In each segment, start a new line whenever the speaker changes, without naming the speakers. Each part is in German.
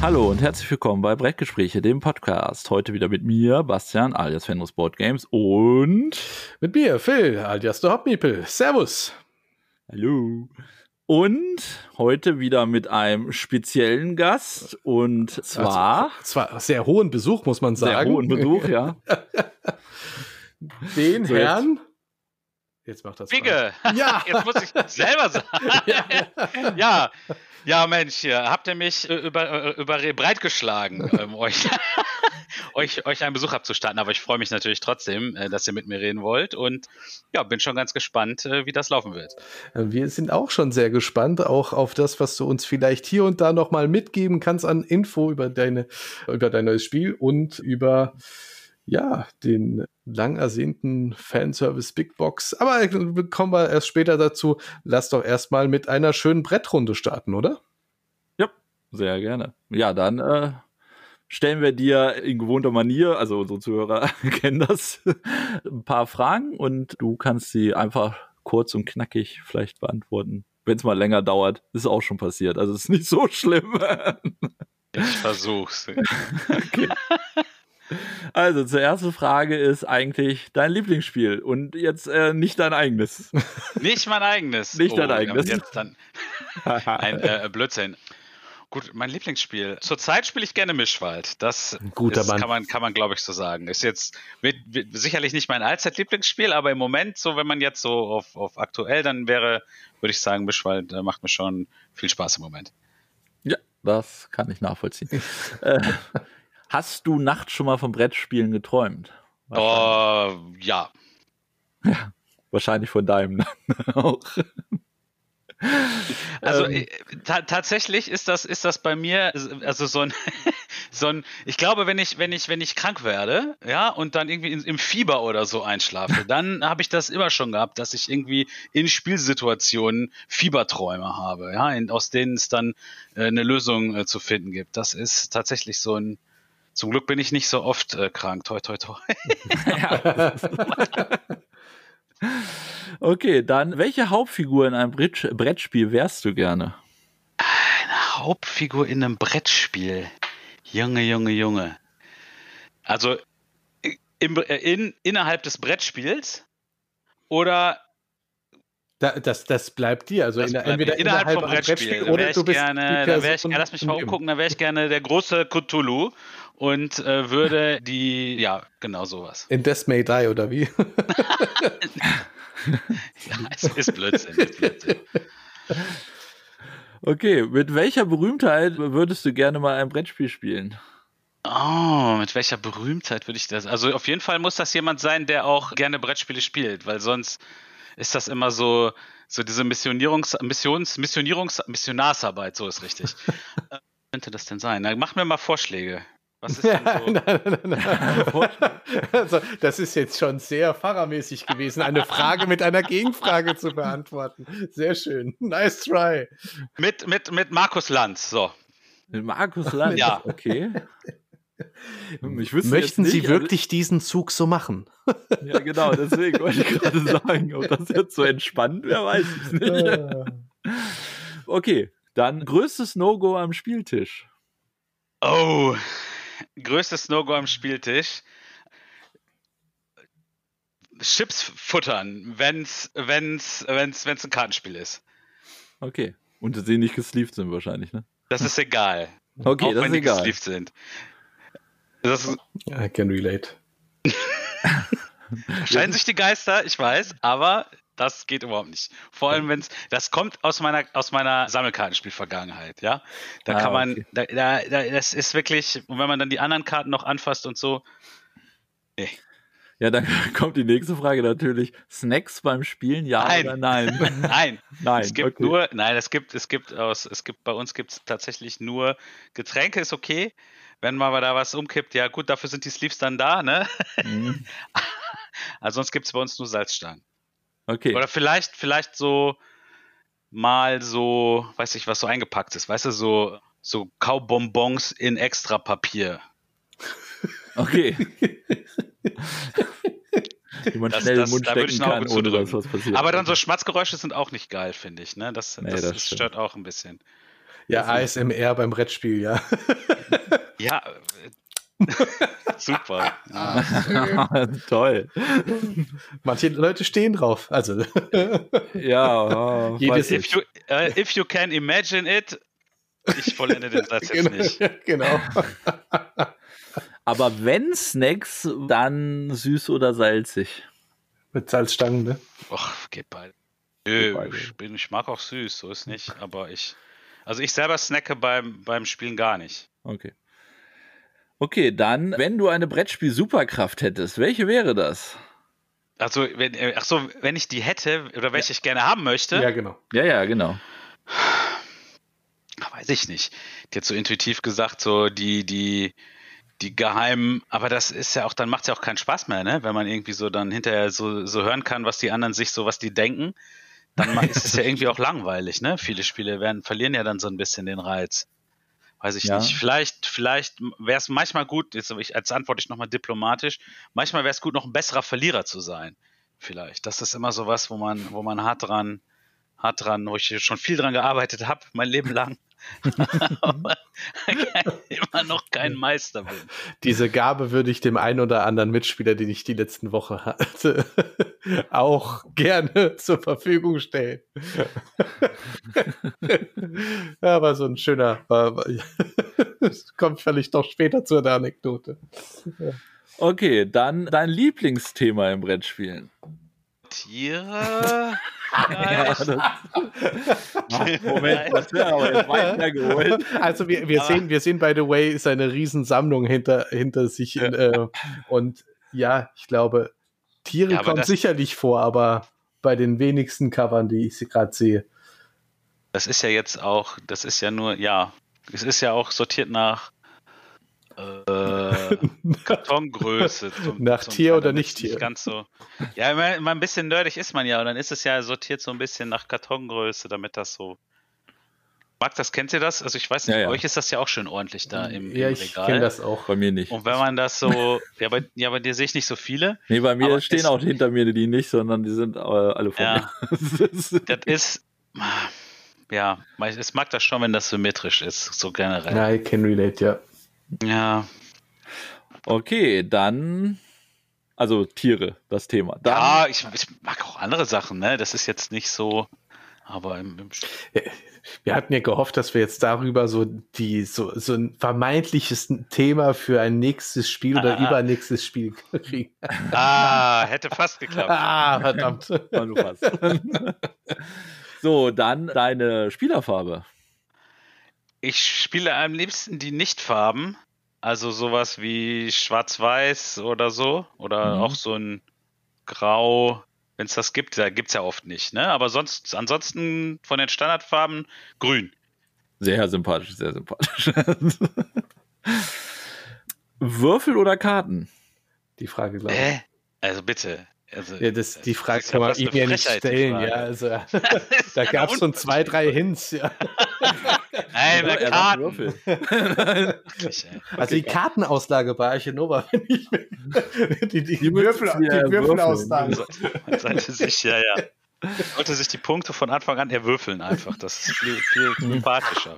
Hallo und herzlich willkommen bei Brettgespräche, dem Podcast. Heute wieder mit mir, Bastian, alias Fenris Board Games und
mit mir, Phil, alias der Hopmeeple. Servus.
Hallo. Und heute wieder mit einem speziellen Gast und zwar
sehr hohen Besuch, muss man sagen.
Sehr hohen Besuch, ja.
Den so Herrn... Jetzt macht das
Bigge. Ja. Jetzt muss ich selber sagen. Ja, Mensch, hier habt ihr mich über breitgeschlagen, euch einen Besuch abzustatten. Aber ich freue mich natürlich trotzdem, dass ihr mit mir reden wollt und ja, bin schon ganz gespannt, wie das laufen wird.
Wir sind auch schon sehr gespannt, auch auf das, was du uns vielleicht hier und da nochmal mitgeben kannst an Info über dein neues Spiel und über den lang ersehnten Fanservice Big Box. Aber kommen wir erst später dazu. Lass doch erstmal mit einer schönen Brettrunde starten, oder?
Ja, sehr gerne. Ja, dann stellen wir dir in gewohnter Manier, also unsere Zuhörer kennen das, ein paar Fragen und du kannst sie einfach kurz und knackig vielleicht beantworten. Wenn es mal länger dauert, ist auch schon passiert. Also es ist nicht so schlimm.
Ich versuch's.
Okay. Also, zur ersten Frage ist eigentlich dein Lieblingsspiel und jetzt nicht dein eigenes.
Nicht mein eigenes?
Nicht dein eigenes.
Jetzt dann ein Blödsinn. Gut, mein Lieblingsspiel. Zurzeit spiele ich gerne Mischwald. Das kann man glaube ich, so sagen. Ist jetzt wird sicherlich nicht mein Allzeit-Lieblingsspiel, aber im Moment, so wenn man jetzt so auf aktuell, dann würde ich sagen, Mischwald macht mir schon viel Spaß im Moment.
Ja, das kann ich nachvollziehen. Hast du nachts schon mal vom Brettspielen geträumt?
Ja.
Ja, wahrscheinlich von deinem auch.
Also tatsächlich ist das bei mir also so ein ich glaube, wenn ich krank werde, ja, und dann irgendwie im Fieber oder so einschlafe, dann habe ich das immer schon gehabt, dass ich irgendwie in Spielsituationen Fieberträume habe, ja, aus denen es dann eine Lösung zu finden gibt. Das ist tatsächlich so ein. Zum Glück bin ich nicht so oft krank. Toi, toi, toi.
Okay, dann welche Hauptfigur in einem Brettspiel wärst du gerne?
Eine Hauptfigur in einem Brettspiel? Junge. Also innerhalb des Brettspiels oder...
Das bleibt dir. Also
entweder innerhalb vom Brettspiel oder du bist lass mich mal umgucken, da wäre ich gerne der große Cthulhu und würde genau sowas.
In Death May Die oder wie?
Ja, es ist Blödsinn.
Okay, mit welcher Berühmtheit würdest du gerne mal ein Brettspiel spielen?
Oh, mit welcher Berühmtheit würde ich das? Also auf jeden Fall muss das jemand sein, der auch gerne Brettspiele spielt, weil sonst ist das immer so diese Missionarsarbeit, so ist richtig. Was könnte das denn sein? Na, mach mir mal Vorschläge. Was ist denn so?
Nein. Also, das ist jetzt schon sehr pfarrermäßig gewesen, eine Frage mit einer Gegenfrage zu beantworten. Sehr schön. Nice try.
Mit Markus Lanz, so.
Mit Markus Lanz?
Ja.
Okay.
Möchten Sie wirklich diesen Zug so machen?
Ja, genau, deswegen wollte ich gerade sagen, ob das jetzt so entspannt wäre, weiß ich nicht. Okay, dann größtes No-Go am Spieltisch.
Oh, größtes No-Go am Spieltisch. Chips futtern, wenn's ein Kartenspiel ist.
Okay, und sie nicht gesleeved sind wahrscheinlich, ne?
Das ist egal.
Okay,
auch
das
wenn
ist
die
egal.
gesleeved sind.
I can relate.
Scheiden sich die Geister, ich weiß, aber das geht überhaupt nicht. Vor allem, das kommt aus meiner Sammelkartenspiel-Vergangenheit, ja. Da kann man, okay. Das ist wirklich, und wenn man dann die anderen Karten noch anfasst und so, nee.
Ja, dann kommt die nächste Frage natürlich. Snacks beim Spielen, ja oder nein?
Nein. Es gibt bei uns gibt's tatsächlich nur Getränke, ist okay. Wenn mal da was umkippt, ja gut, dafür sind die Sleeves dann da, ne? Mhm. Also sonst gibt's bei uns nur Salzstangen.
Okay.
Oder vielleicht so mal so, weiß ich, was so eingepackt ist, weißt du, so Kaubonbons in extra Papier.
Okay. Die man schnell im Mund stecken kann, ohne dass was passiert.
Aber dann so Schmatzgeräusche sind auch nicht geil, finde ich, ne? Das stört auch ein bisschen.
Ja, ASMR beim Brettspiel, ja.
Ja, super.
Toll.
Manche Leute stehen drauf. Also
Ja,
Jedes-
If you can imagine it, ich vollende den Satz jetzt nicht.
Genau.
aber wenn Snacks, dann süß oder salzig?
Mit Salzstangen, ne?
Och, geht beide.
Geht
Nö,
beide.
ich mag auch süß, so ist nicht. Aber ich selber snacke beim Spielen gar nicht.
Okay. Okay, dann, wenn du eine Brettspiel-Superkraft hättest, welche wäre das?
Also, wenn ich die hätte oder welche ich gerne haben möchte,
Ja, genau.
Ja, genau.
weiß ich nicht. Jetzt so intuitiv gesagt, so die geheimen, aber das ist ja auch, dann macht es ja auch keinen Spaß mehr, ne? Wenn man irgendwie so dann hinterher so hören kann, was die anderen sich so, was die denken, dann ist es ja irgendwie auch langweilig, ne? Viele Spiele verlieren ja dann so ein bisschen den Reiz. Weiß ich
Ja.
nicht. Vielleicht wäre es manchmal gut, als antworte ich nochmal diplomatisch, manchmal wäre es gut, noch ein besserer Verlierer zu sein. Vielleicht. Das ist immer so was, wo man hart dran, wo ich schon viel dran gearbeitet habe, mein Leben lang. Aber immer noch kein Meister bin.
Diese Gabe würde ich dem einen oder anderen Mitspieler, den ich die letzten Woche hatte, auch gerne zur Verfügung stellen. Ja, aber so ein schöner, es kommt vielleicht doch später zu einer Anekdote.
Okay, dann dein Lieblingsthema im Brettspielen.
Tiere?
Ja, Moment, das wäre aber jetzt weit geholt.
Also wir sehen, by the way, ist eine Riesensammlung hinter sich. Und ja, ich glaube, Tiere
Ja,
kommen sicherlich vor, aber bei den wenigsten Covern, die ich gerade sehe.
Das ist ja jetzt auch, das ist ja nur, ja, es ist ja auch sortiert nach Kartongröße.
Nach Tier oder nicht Tier?
Nicht ganz so. Ja, immer ein bisschen nerdig ist man ja, und dann ist es ja sortiert so ein bisschen nach Kartongröße, damit das so. Kennt ihr das? Also ich weiß nicht,
Ja,
bei
ja.
euch ist das ja auch schön ordentlich da im
Ja, ich
Regal.
kenne das auch.
Bei mir nicht.
Und wenn man das so, bei dir sehe ich nicht so viele.
Nee, bei mir
aber
stehen auch hinter mir die nicht, sondern die sind alle von
Ja.
mir.
Das ist, ja, ich mag das schon, wenn das symmetrisch ist, so generell.
Ja, I can relate, ja.
Ja,
Okay, dann, also Tiere, das Thema. Dann,
ja, ich mag auch andere Sachen, ne? Das ist jetzt nicht so, aber
Wir hatten ja gehofft, dass wir jetzt darüber so ein vermeintliches Thema für ein nächstes Spiel oder übernächstes Spiel kriegen.
hätte fast geklappt.
Verdammt.
war nur fast. So, dann deine Spielerfarbe.
Ich spiele am liebsten die Nichtfarben, also sowas wie Schwarz-Weiß oder so, oder auch so ein Grau, wenn es das gibt. Da gibt es ja oft nicht, ne? Aber ansonsten von den Standardfarben Grün.
Sehr sympathisch, sehr sympathisch. Würfel oder Karten?
Die Frage, glaube ich.
Also bitte. Also,
Ja, die Frage
ist
kann man
fast eine
ihm ja nicht
Frechheit, die
stellen.
Frage.
Ja, also, da gab es schon 2, 3 Hints. Ja.
Nein,
Er sagt
Karten.
Würfel.
Wirklich, ey.
Also die Kartenauslage bei Archinova, wenn ich die
müssen wir
Würfelauslage.
Man sollte sich die Punkte von Anfang an erwürfeln einfach. Das ist viel sympathischer.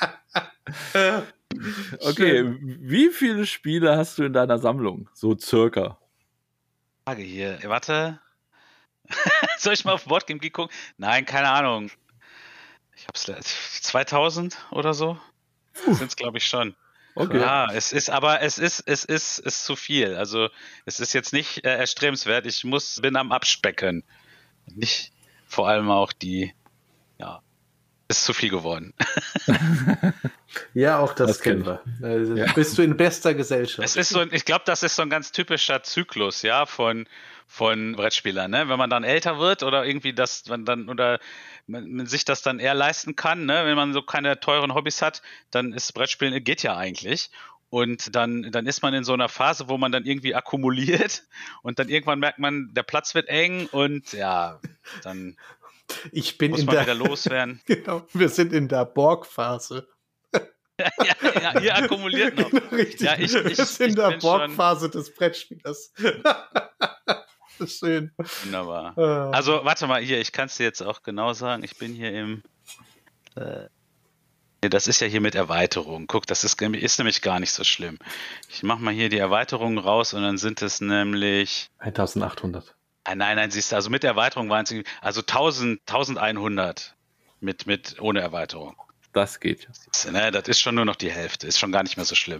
Okay, wie viele Spiele hast du in deiner Sammlung? So circa.
Frage hier. Warte. Soll ich mal auf Boardgame Geek gucken? Nein, keine Ahnung. Ich hab's 2000 oder so. Sind es, glaube ich, schon.
Okay.
Ja, es ist zu viel. Also es ist jetzt nicht erstrebenswert. Bin am Abspecken. Nicht vor allem auch ist zu viel geworden.
Ja, auch das
kenn
kennen wir. Also, bist du in bester Gesellschaft.
Ich glaube, das ist so ein ganz typischer Zyklus, ja, von Brettspielern, ne? Wenn man dann älter wird oder irgendwie man sich das dann eher leisten kann, ne? Wenn man so keine teuren Hobbys hat, dann ist Brettspielen geht ja eigentlich. Und dann ist man in so einer Phase, wo man dann irgendwie akkumuliert und dann irgendwann merkt man, der Platz wird eng und ja, dann muss man wieder loswerden.
Genau, wir sind in der Borg-Phase.
Ja, ihr akkumuliert noch.
Richtig,
Ja, ich
wir sind in der Borg-Phase des Brettspielers. Das ist schön.
Wunderbar. Also, warte mal, hier, ich kann es dir jetzt auch genau sagen. Ich bin hier im Nee, das ist ja hier mit Erweiterung. Guck, das ist nämlich gar nicht so schlimm. Ich mache mal hier die Erweiterungen raus und dann sind es nämlich
1800.
Nein, siehst du, also mit Erweiterung waren es also 1100 ohne Erweiterung.
Das geht ja.
Siehst du, ne? Das ist schon nur noch die Hälfte, ist schon gar nicht mehr so schlimm.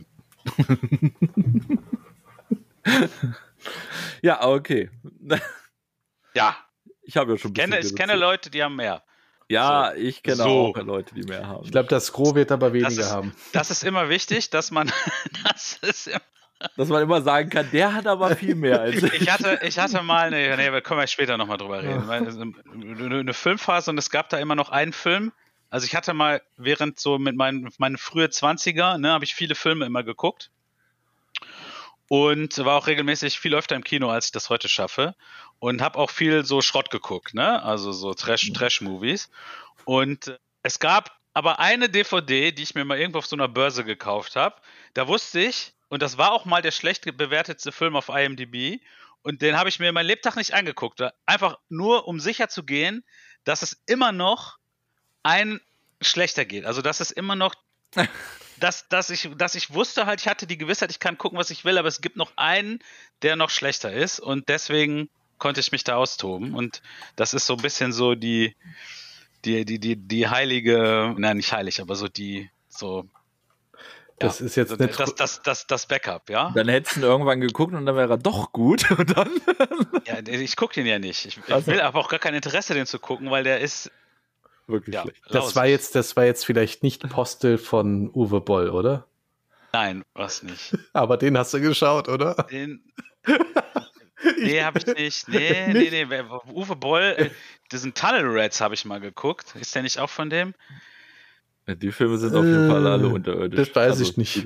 Ja, okay.
Ja,
Ich habe ja schon ein bisschen
ich kenne Leute, die haben mehr.
Ja,
So.
ich kenne
So.
auch Leute, die mehr haben.
Ich glaube, das Gros wird aber weniger haben.
Das ist immer wichtig, dass man
dass man immer sagen kann, der hat aber viel mehr als ich.
Ich hatte mal, da können wir später nochmal drüber reden, eine Filmphase und es gab da immer noch einen Film. Also ich hatte mal während so mit meinen frühe 20er, ne, habe ich viele Filme immer geguckt und war auch regelmäßig viel öfter im Kino, als ich das heute schaffe und habe auch viel so Schrott geguckt, ne, also so Trash-Movies und es gab aber eine DVD, die ich mir mal irgendwo auf so einer Börse gekauft habe, da wusste ich, und das war auch mal der schlecht bewertetste Film auf IMDb. Und den habe ich mir meinen Lebtag nicht angeguckt. Einfach nur, um sicher zu gehen, dass es immer noch ein schlechter geht. Also, dass es immer noch, dass ich wusste halt, ich hatte die Gewissheit, ich kann gucken, was ich will, aber es gibt noch einen, der noch schlechter ist. Und deswegen konnte ich mich da austoben. Und das ist so ein bisschen so die heilige, nein, nicht heilig, aber so
das ist jetzt nicht
das Backup, ja?
Dann hättest du ihn irgendwann geguckt und dann wäre er doch gut. Und dann
Ja, ich gucke den ja nicht. Ich will aber auch gar kein Interesse, den zu gucken, weil der ist
wirklich schlecht.
Das war jetzt vielleicht nicht Postel von Uwe Boll, oder?
Nein, was nicht.
Aber den hast du geschaut, oder?
Nee, habe ich nicht. Nee. Uwe Boll, diesen Tunnel Rats habe ich mal geguckt. Ist der nicht auch von dem?
Die Filme sind auf jeden Fall alle unterirdisch.
Das weiß ich nicht.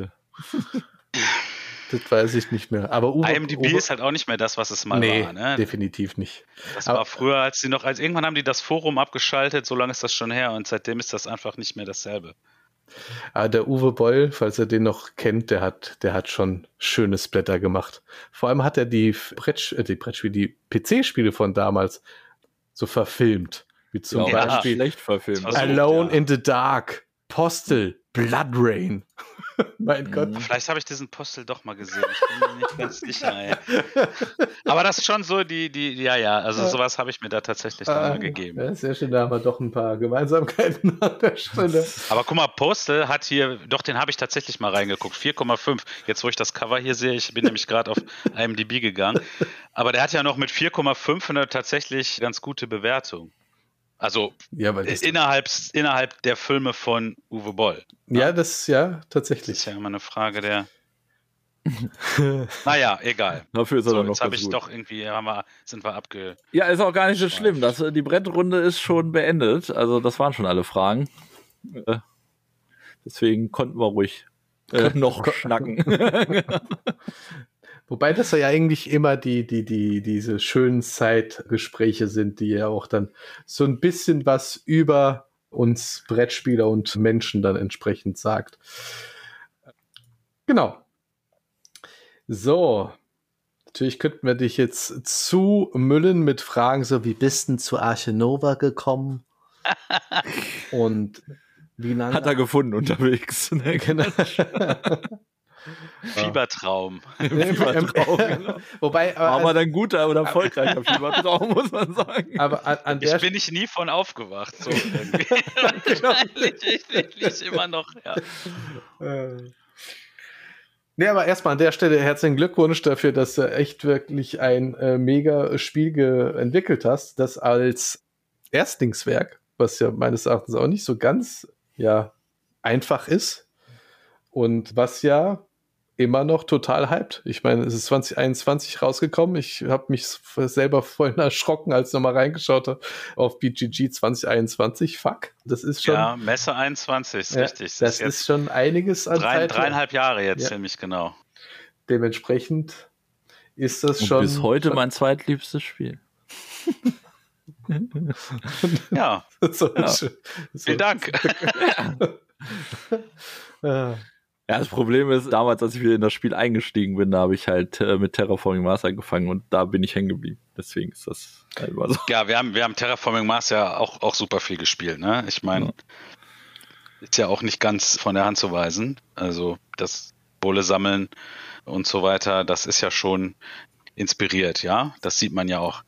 Das weiß ich nicht mehr. Aber
IMDb ist halt auch nicht mehr das, was es mal war. Ne?
Definitiv nicht.
Das war früher, als irgendwann haben die das Forum abgeschaltet, so lange ist das schon her und seitdem ist das einfach nicht mehr dasselbe.
Aber der Uwe Boll, falls ihr den noch kennt, der hat schon schöne Splatter gemacht. Vor allem hat er die PC-Spiele von damals so verfilmt. Wie zum Beispiel
schlecht verfilmt.
Alone in the Dark, Postel, Blood Rain. Mein Gott.
Vielleicht habe ich diesen Postel doch mal gesehen. Ich bin mir nicht ganz sicher. Ey. Aber das ist schon so also sowas habe ich mir da tatsächlich dann mal gegeben.
Ja, sehr schön, da haben wir doch ein paar Gemeinsamkeiten an der Stelle.
Aber guck mal, Postel hat hier, doch, den habe ich tatsächlich mal reingeguckt, 4,5. Jetzt, wo ich das Cover hier sehe, ich bin nämlich gerade auf IMDb gegangen. Aber der hat ja noch mit 4,5 eine tatsächlich ganz gute Bewertung. Also innerhalb der Filme von Uwe Boll.
Ja, tatsächlich.
Das ist ja immer eine Frage der. Naja, egal.
Dafür ist er dann noch
jetzt habe ich
gut.
doch irgendwie, sind wir abge.
Ja, ist auch gar nicht so schlimm. Die Brettrunde ist schon beendet. Also, das waren schon alle Fragen. Deswegen konnten wir ruhig noch schnacken.
Wobei das ja eigentlich immer diese schönen Zeitgespräche sind, die ja auch dann so ein bisschen was über uns Brettspieler und Menschen dann entsprechend sagt. Genau. So. Natürlich könnten wir dich jetzt zumüllen mit Fragen, so wie bist du zu Arche Nova gekommen? Und wie lange?
Hat er gefunden unterwegs.
Genau.
Fiebertraum.
Genau.
Wobei,
aber dann guter oder erfolgreicher Fiebertraum, muss man sagen.
Aber
bin ich nie von aufgewacht. So irgendwie. Wahrscheinlich immer noch, ja.
Nee, aber erstmal an der Stelle herzlichen Glückwunsch dafür, dass du echt wirklich ein mega Spiel entwickelt hast, das als Erstlingswerk, was ja meines Erachtens auch nicht so ganz einfach ist und was ja immer noch total hyped. Ich meine, es ist 2021 rausgekommen. Ich habe mich selber vorhin erschrocken, als ich nochmal reingeschaut habe auf BGG 2021. Fuck, das ist schon...
Ja, Messe 21, ist richtig.
Das ist schon einiges an Zeit.
3,5 Jahre jetzt, ziemlich genau.
Dementsprechend ist das
und
schon...
bis heute mein zweitliebstes Spiel.
Ja. Vielen Dank.
Ja, das Problem ist, damals, als ich wieder in das Spiel eingestiegen bin, da habe ich halt mit Terraforming Mars angefangen und da bin ich hängen geblieben. Deswegen ist das halt immer so.
Ja, wir haben Terraforming Mars ja auch super viel gespielt, ne? Ich meine, ist ja auch nicht ganz von der Hand zu weisen. Also das Bulle sammeln und so weiter, das ist ja schon inspiriert, ja. Das sieht man ja auch.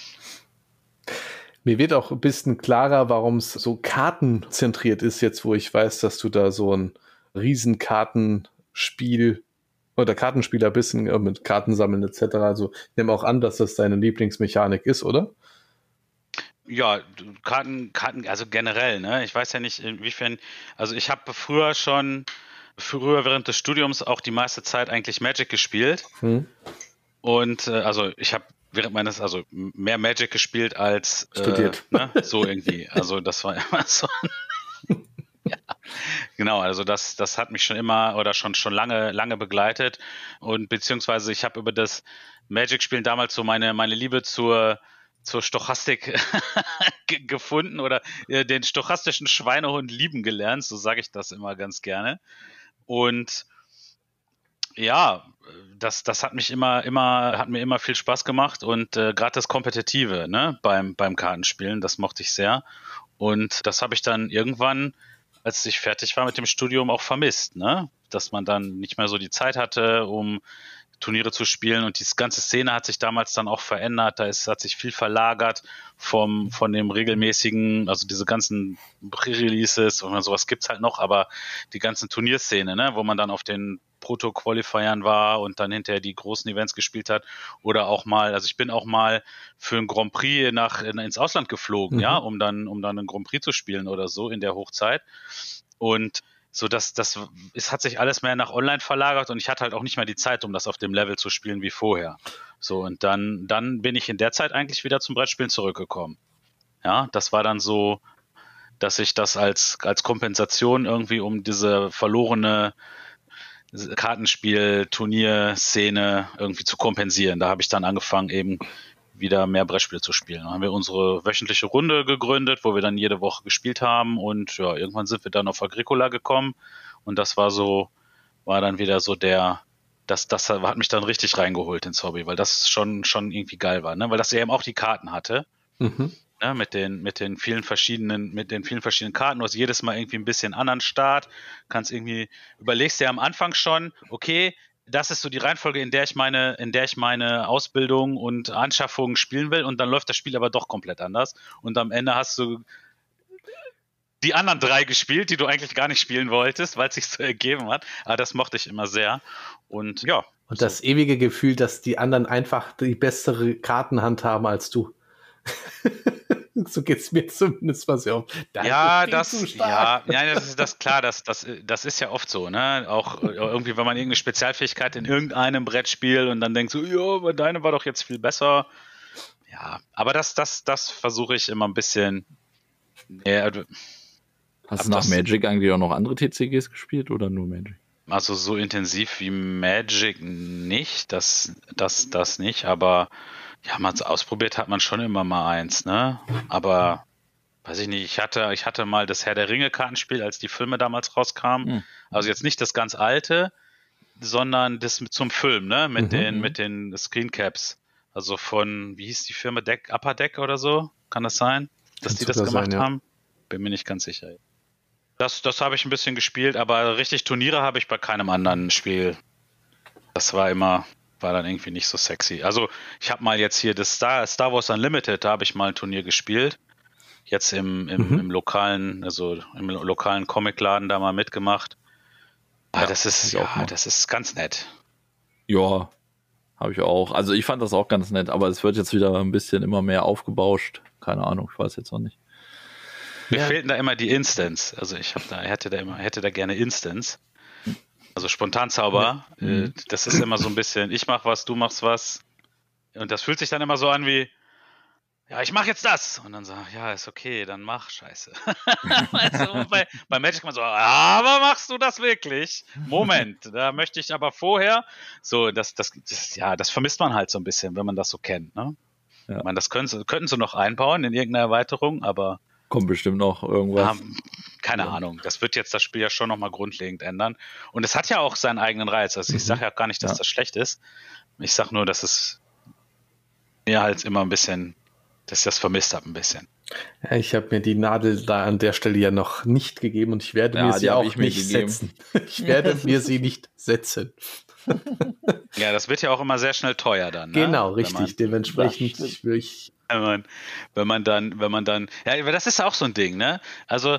Mir wird auch ein bisschen klarer, warum es so kartenzentriert ist, jetzt wo ich weiß, dass du da so ein Riesenkartenspiel oder Kartenspieler bist mit Kartensammeln etc. Also ich nehme auch an, dass das deine Lieblingsmechanik ist, oder?
Ja, Karten, also generell, ne? Ich weiß ja nicht, inwiefern, also ich habe früher während des Studiums auch die meiste Zeit eigentlich Magic gespielt. Und also ich habe also mehr Magic gespielt als
studiert.
Ne? So irgendwie. Also das war immer so. Ja, genau, also das hat mich schon immer oder schon lange begleitet. Und beziehungsweise ich habe über das Magic-Spielen damals so meine Liebe zur Stochastik gefunden oder den stochastischen Schweinehund lieben gelernt, so sage ich das immer ganz gerne. Und ja, das hat mir immer viel Spaß gemacht und gerade das Kompetitive, ne, beim Kartenspielen, das mochte ich sehr. Und das habe ich dann irgendwann, als ich fertig war mit dem Studium, auch vermisst, ne, dass man dann nicht mehr so die Zeit hatte, um Turniere zu spielen, und die ganze Szene hat sich damals dann auch verändert, hat sich viel verlagert von dem regelmäßigen, also diese ganzen Pre-Releases und sowas gibt's halt noch, aber die ganzen Turnierszene, ne, wo man dann auf den Proto-Qualifiern war und dann hinterher die großen Events gespielt hat oder auch mal, also ich bin auch mal für ein Grand Prix ins Ausland geflogen, ja, um dann einen Grand Prix zu spielen oder so in der Hochzeit, und so, es hat sich alles mehr nach online verlagert und ich hatte halt auch nicht mehr die Zeit, um das auf dem Level zu spielen wie vorher. So, und dann bin ich in der Zeit eigentlich wieder zum Brettspielen zurückgekommen. Ja, das war dann so, dass ich das als Kompensation irgendwie, um diese verlorene Kartenspiel-Turnierszene irgendwie zu kompensieren. Da habe ich dann angefangen, eben wieder mehr Brettspiele zu spielen. Dann haben wir unsere wöchentliche Runde gegründet, wo wir dann jede Woche gespielt haben, und ja, irgendwann sind wir dann auf Agricola gekommen, und das war dann wieder so das hat mich dann richtig reingeholt ins Hobby, weil das schon irgendwie geil war, ne? Weil das ja eben auch die Karten hatte, ne? Mit den vielen verschiedenen Karten. Du hast jedes Mal irgendwie ein bisschen anderen Start, überlegst dir am Anfang schon, okay, das ist so die Reihenfolge, in der ich meine Ausbildung und Anschaffungen spielen will, und dann läuft das Spiel aber doch komplett anders, und am Ende hast du die anderen 3 gespielt, die du eigentlich gar nicht spielen wolltest, weil es sich so ergeben hat. Aber das mochte ich immer sehr, und ja.
Und das ewige Gefühl, dass die anderen einfach die bessere Kartenhand haben als du. So geht's mir zumindest mal sehr oft.
Das ist klar, das ist ja oft so, ne? Auch irgendwie, wenn man irgendeine Spezialfähigkeit in irgendeinem Brettspiel und dann denkt so, ja, deine war doch jetzt viel besser. Ja, aber das versuche ich immer ein bisschen.
Hast du nach Magic eigentlich auch noch andere TCGs gespielt oder nur Magic?
Also so intensiv wie Magic nicht, das nicht, aber ja, mal ausprobiert hat man schon immer mal eins, ne? Aber weiß ich nicht, ich hatte mal das Herr der Ringe Kartenspiel, als die Filme damals rauskamen. Also jetzt nicht das ganz alte, sondern das zum Film, ne? Mit den Screencaps. Also von, wie hieß die Firma, Upper Deck oder so? Kann das sein? Dass die das gemacht haben? Bin mir nicht ganz sicher. Das habe ich ein bisschen gespielt, aber richtig Turniere habe ich bei keinem anderen Spiel. Das war dann irgendwie nicht so sexy. Also ich habe mal jetzt hier das Star Wars Unlimited, da habe ich mal ein Turnier gespielt. Jetzt im lokalen Comicladen da mal mitgemacht. Ja, das ist ganz nett.
Ja, habe ich auch. Also ich fand das auch ganz nett, aber es wird jetzt wieder ein bisschen immer mehr aufgebauscht. Keine Ahnung, ich weiß jetzt noch nicht.
Mir fehlten da immer die Instants. Also hätte da gerne Instants. Also Spontanzauber. Das ist immer so ein bisschen, ich mach was, du machst was. Und das fühlt sich dann immer so an wie, ja, ich mach jetzt das. Und dann so, ja, ist okay, dann mach, scheiße. Also bei Magic kann man so, aber machst du das wirklich? Moment, da möchte ich aber vorher. So, das vermisst man halt so ein bisschen, wenn man das so kennt, ne? Ja. Ich meine, das könnten sie noch einbauen in irgendeine Erweiterung, aber
kommt bestimmt noch irgendwas.
Keine Ahnung. Das wird jetzt das Spiel ja schon nochmal grundlegend ändern. Und es hat ja auch seinen eigenen Reiz. Also ich sage ja gar nicht, dass das schlecht ist. Ich sage nur, dass es mir halt immer ein bisschen, dass ich das vermisst habe ein bisschen.
Ja, ich habe mir die Nadel da an der Stelle ja noch nicht gegeben und ich werde mir sie auch nicht setzen. Ich werde mir sie nicht setzen.
Ja, das wird ja auch immer sehr schnell teuer dann. Ne?
Genau, richtig. Dementsprechend
wenn man dann, ja, aber das ist auch so ein Ding, ne? Also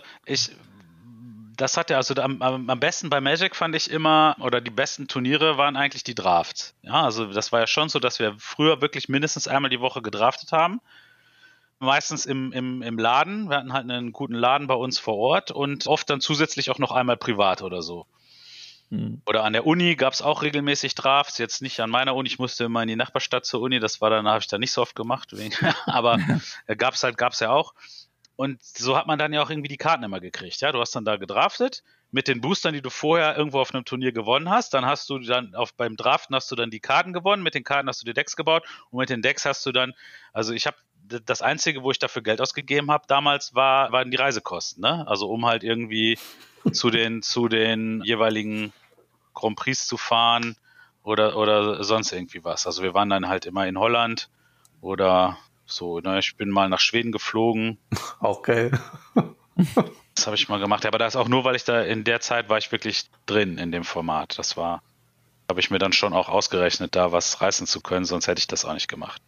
das hat ja, also am besten bei Magic fand ich immer, oder die besten Turniere waren eigentlich die Drafts. Ja, also das war ja schon so, dass wir früher wirklich mindestens einmal die Woche gedraftet haben. Meistens im Laden. Wir hatten halt einen guten Laden bei uns vor Ort und oft dann zusätzlich auch noch einmal privat oder so. Oder an der Uni gab es auch regelmäßig Drafts, jetzt nicht an meiner Uni, ich musste immer in die Nachbarstadt zur Uni, habe ich da nicht so oft gemacht, aber gab's ja auch. Und so hat man dann ja auch irgendwie die Karten immer gekriegt, ja, du hast dann da gedraftet, mit den Boostern, die du vorher irgendwo auf einem Turnier gewonnen hast, dann hast du dann beim Draften hast du dann die Karten gewonnen, mit den Karten hast du die Decks gebaut und mit den Decks hast du dann, also ich habe das Einzige, wo ich dafür Geld ausgegeben habe damals, waren die Reisekosten, ne? Also um halt irgendwie zu den jeweiligen Grand Prix zu fahren oder sonst irgendwie was. Also wir waren dann halt immer in Holland oder so, ne? Ich bin mal nach Schweden geflogen.
Auch geil.
Das habe ich mal gemacht, aber das auch nur, weil ich da in der Zeit war ich wirklich drin in dem Format. Habe ich mir dann schon auch ausgerechnet, da was reißen zu können, sonst hätte ich das auch nicht gemacht.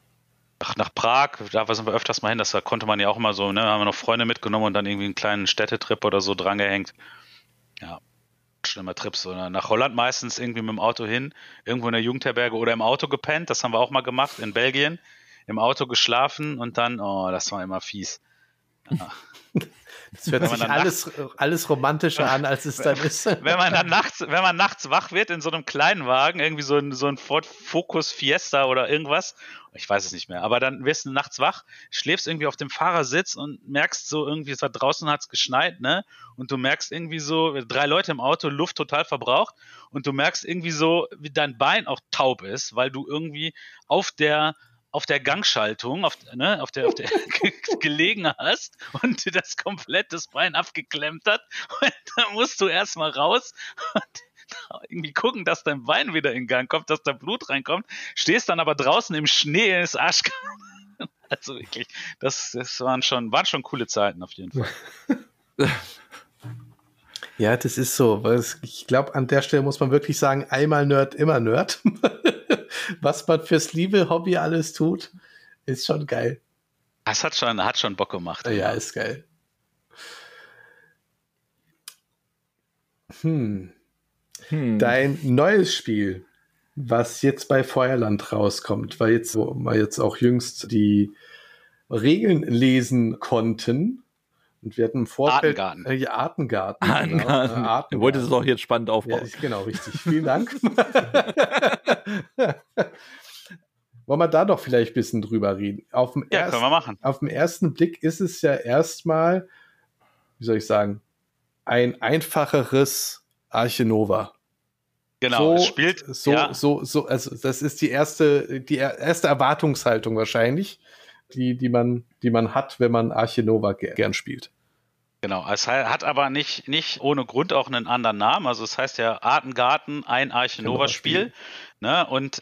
Nach Prag, da sind wir öfters mal hin, da konnte man ja auch immer so, ne, haben wir noch Freunde mitgenommen und dann irgendwie einen kleinen Städtetrip oder so drangehängt. Ja, schlimmer Trips. So, ne? Nach Holland meistens irgendwie mit dem Auto hin, irgendwo in der Jugendherberge oder im Auto gepennt, das haben wir auch mal gemacht, in Belgien, im Auto geschlafen und dann, das war immer fies. Ja.
Das hört sich alles romantischer an, als es dann ist.
Wenn man nachts wach wird in so einem kleinen Wagen, irgendwie so ein Ford Focus Fiesta oder irgendwas, ich weiß es nicht mehr, aber dann wirst du nachts wach, schläfst irgendwie auf dem Fahrersitz und merkst so irgendwie, es war draußen, hat's geschneit, ne? Und du merkst irgendwie so, 3 Leute im Auto, Luft total verbraucht und du merkst irgendwie so, wie dein Bein auch taub ist, weil du irgendwie auf der Gangschaltung, auf der gelegen hast und dir das komplett das Bein abgeklemmt hat. Und dann musst du erstmal raus und irgendwie gucken, dass dein Bein wieder in Gang kommt, dass da Blut reinkommt. Stehst dann aber draußen im Schnee, ist arschkalt. Also wirklich, das waren schon coole Zeiten auf jeden Fall.
Ja, das ist so. Ich glaube, an der Stelle muss man wirklich sagen, einmal Nerd, immer Nerd. Was man fürs liebe Hobby alles tut, ist schon geil.
Das hat schon Bock gemacht.
Ja, ist geil. Dein neues Spiel, was jetzt bei Feuerland rauskommt, weil wir jetzt auch jüngst die Regeln lesen konnten. Und wir hatten im Vorfeld
Artengarten.
Genau.
Du wolltest es auch jetzt spannend aufbauen.
Ja, genau, richtig. Vielen Dank. Wollen wir da doch vielleicht ein bisschen drüber reden?
Können wir machen.
Auf den ersten Blick ist es ja erstmal, wie soll ich sagen, ein einfacheres Arche Nova.
Genau, es spielt
also das ist die erste Erwartungshaltung wahrscheinlich, die man hat, wenn man Arche Nova gern spielt.
Genau, es hat aber nicht ohne Grund auch einen anderen Namen. Also es heißt ja Artengarten, ein Arche Nova Spiel. Ne? Und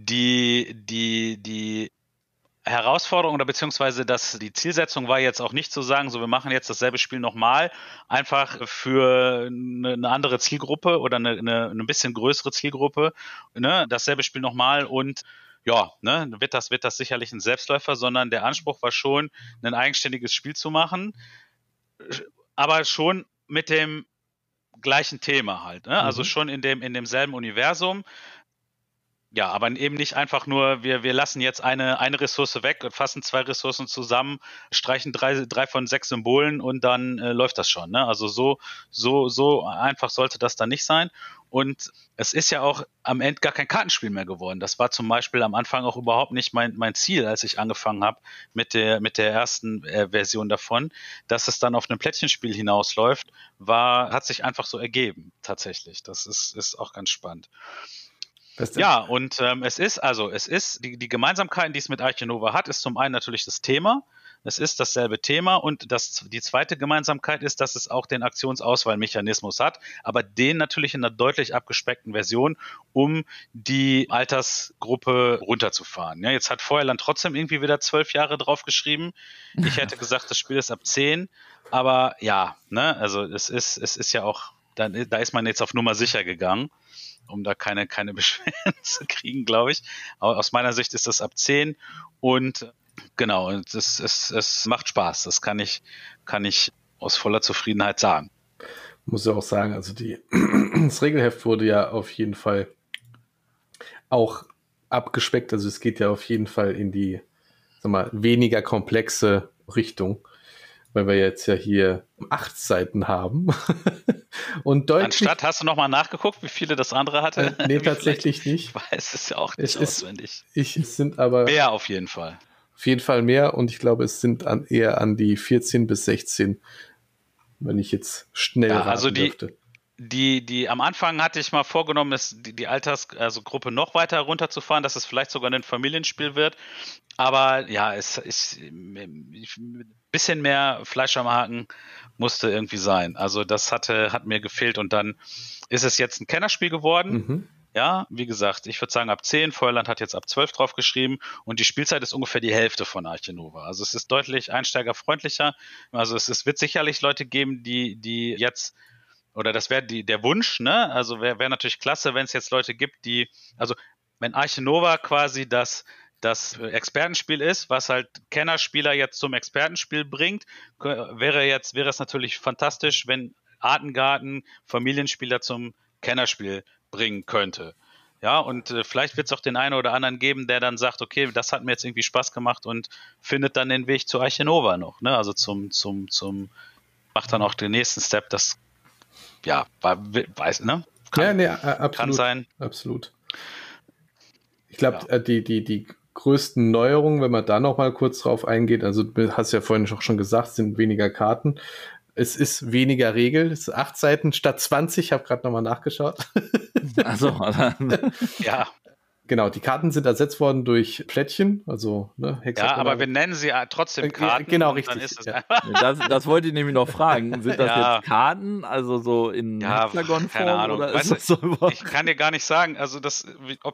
die Herausforderung oder beziehungsweise die Zielsetzung war jetzt auch nicht zu sagen, so wir machen jetzt dasselbe Spiel nochmal, einfach für eine andere Zielgruppe oder eine bisschen größere Zielgruppe, ne? Dasselbe Spiel nochmal und ja, ne, wird das sicherlich ein Selbstläufer, sondern der Anspruch war schon, ein eigenständiges Spiel zu machen, aber schon mit dem gleichen Thema halt, ne? Also schon in demselben Universum. Ja, aber eben nicht einfach nur, wir lassen jetzt eine Ressource weg und fassen 2 Ressourcen zusammen, streichen 3 von 6 Symbolen und dann läuft das schon. Ne? Also so einfach sollte das dann nicht sein. Und es ist ja auch am Ende gar kein Kartenspiel mehr geworden. Das war zum Beispiel am Anfang auch überhaupt nicht mein Ziel, als ich angefangen habe mit der ersten Version davon. Dass es dann auf ein Plättchenspiel hinausläuft, hat sich einfach so ergeben, tatsächlich. Das ist auch ganz spannend. Ja, und es ist die Gemeinsamkeiten, die es mit Arche Nova hat, ist zum einen natürlich das Thema, es ist dasselbe Thema und die zweite Gemeinsamkeit ist, dass es auch den Aktionsauswahlmechanismus hat, aber den natürlich in einer deutlich abgespeckten Version, um die Altersgruppe runterzufahren. Ja, jetzt hat Feuerland trotzdem irgendwie wieder 12 Jahre drauf geschrieben. Ich hätte gesagt, das Spiel ist ab 10, aber ja, ne, also es ist ja auch, da ist man jetzt auf Nummer sicher gegangen, um da keine Beschwerden zu kriegen, glaube ich. Aber aus meiner Sicht ist das ab 10 und genau, und es macht Spaß. Das kann ich aus voller Zufriedenheit sagen.
Muss ja auch sagen, also das Regelheft wurde ja auf jeden Fall auch abgespeckt. Also es geht ja auf jeden Fall in die, sag mal, weniger komplexe Richtung, weil wir jetzt ja hier 8 Seiten haben. Und deutlich.
Anstatt, hast du nochmal nachgeguckt, wie viele das andere hatte?
Nee, tatsächlich nicht.
Ich weiß es ja auch nicht auswendig.
Es sind aber
mehr auf jeden Fall.
Auf jeden Fall mehr und ich glaube, es sind eher an die 14 bis 16, wenn ich jetzt schnell raten dürfte.
Die am Anfang hatte ich mal vorgenommen, die Altersgruppe noch weiter runterzufahren, dass es vielleicht sogar ein Familienspiel wird. Aber ja, es ist ein bisschen mehr Fleisch am Haken musste irgendwie sein. Also das hat mir gefehlt und dann ist es jetzt ein Kennerspiel geworden.
Mhm.
Ja, wie gesagt, ich würde sagen ab 10, Feuerland hat jetzt ab 12 drauf geschrieben und die Spielzeit ist ungefähr die Hälfte von Arche Nova. Also es ist deutlich einsteigerfreundlicher. Also wird sicherlich Leute geben, die jetzt, oder das wäre der Wunsch, ne? Also wäre natürlich klasse, wenn es jetzt Leute gibt, also wenn Arche Nova quasi das Expertenspiel ist, was halt Kennerspieler jetzt zum Expertenspiel bringt, wäre es natürlich fantastisch, wenn Artengarten Familienspieler zum Kennerspiel bringen könnte. Ja, und vielleicht wird es auch den einen oder anderen geben, der dann sagt, okay, das hat mir jetzt irgendwie Spaß gemacht und findet dann den Weg zu Arche Nova noch, ne? Also macht dann auch den nächsten Step, das ne?
Absolut.
Kann sein.
Absolut. Ich glaube, die größten Neuerungen, wenn man da noch mal kurz drauf eingeht, also du hast ja vorhin auch schon gesagt, sind weniger Karten. Es ist weniger Regel, es ist 8 Seiten statt 20, ich habe gerade nochmal nachgeschaut.
Also,
ja.
Genau, die Karten sind ersetzt worden durch Plättchen, also
ja, aber wir nennen sie trotzdem Karten.
Genau, richtig.
Dann ist es
das wollte ich nämlich noch fragen. Sind das jetzt Karten, also so in Hexagon-Form?
Keine Ahnung.
Oder ist das so
ich kann dir gar nicht sagen, also das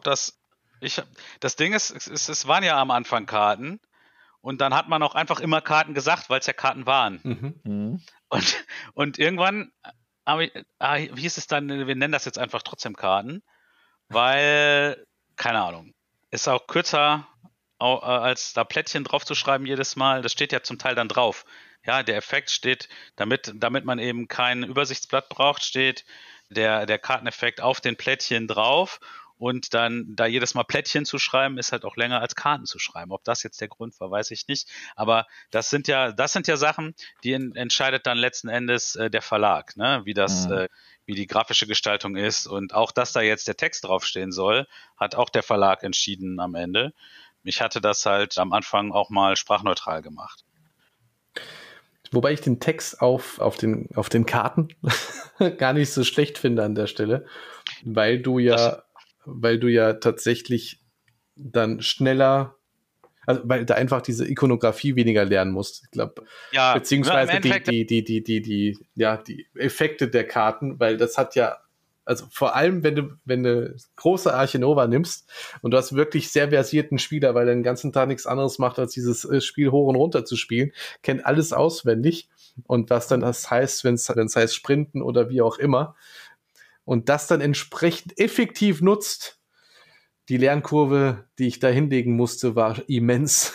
Ding ist, es waren ja am Anfang Karten und dann hat man auch einfach immer Karten gesagt, weil es ja Karten waren.
Mhm.
Und irgendwann hieß es dann, wir nennen das jetzt einfach trotzdem Karten, weil, keine Ahnung, ist auch kürzer, als da Plättchen drauf zu schreiben jedes Mal. Das steht ja zum Teil dann drauf. Ja, der Effekt steht, damit man eben kein Übersichtsblatt braucht, steht der Karteneffekt auf den Plättchen drauf. Und dann da jedes Mal Plättchen zu schreiben, ist halt auch länger als Karten zu schreiben. Ob das jetzt der Grund war, weiß ich nicht. Aber das sind ja Sachen, die entscheidet dann letzten Endes der Verlag, ne? Wie die grafische Gestaltung ist. Und auch, dass da jetzt der Text draufstehen soll, hat auch der Verlag entschieden am Ende. Ich hatte das halt am Anfang auch mal sprachneutral gemacht.
Wobei ich den Text auf den Karten gar nicht so schlecht finde an der Stelle, weil du ja tatsächlich dann schneller, also weil da einfach diese Ikonografie weniger lernen musst. Ich glaube,
ja,
beziehungsweise die Effekte der Karten, weil das hat ja, also vor allem, wenn du große Arche Nova nimmst und du hast wirklich sehr versierten Spieler, weil er den ganzen Tag nichts anderes macht, als dieses Spiel hoch und runter zu spielen, kennt alles auswendig und was dann das heißt, wenn es heißt Sprinten oder wie auch immer, und das dann entsprechend effektiv nutzt. Die Lernkurve, die ich da hinlegen musste, war immens.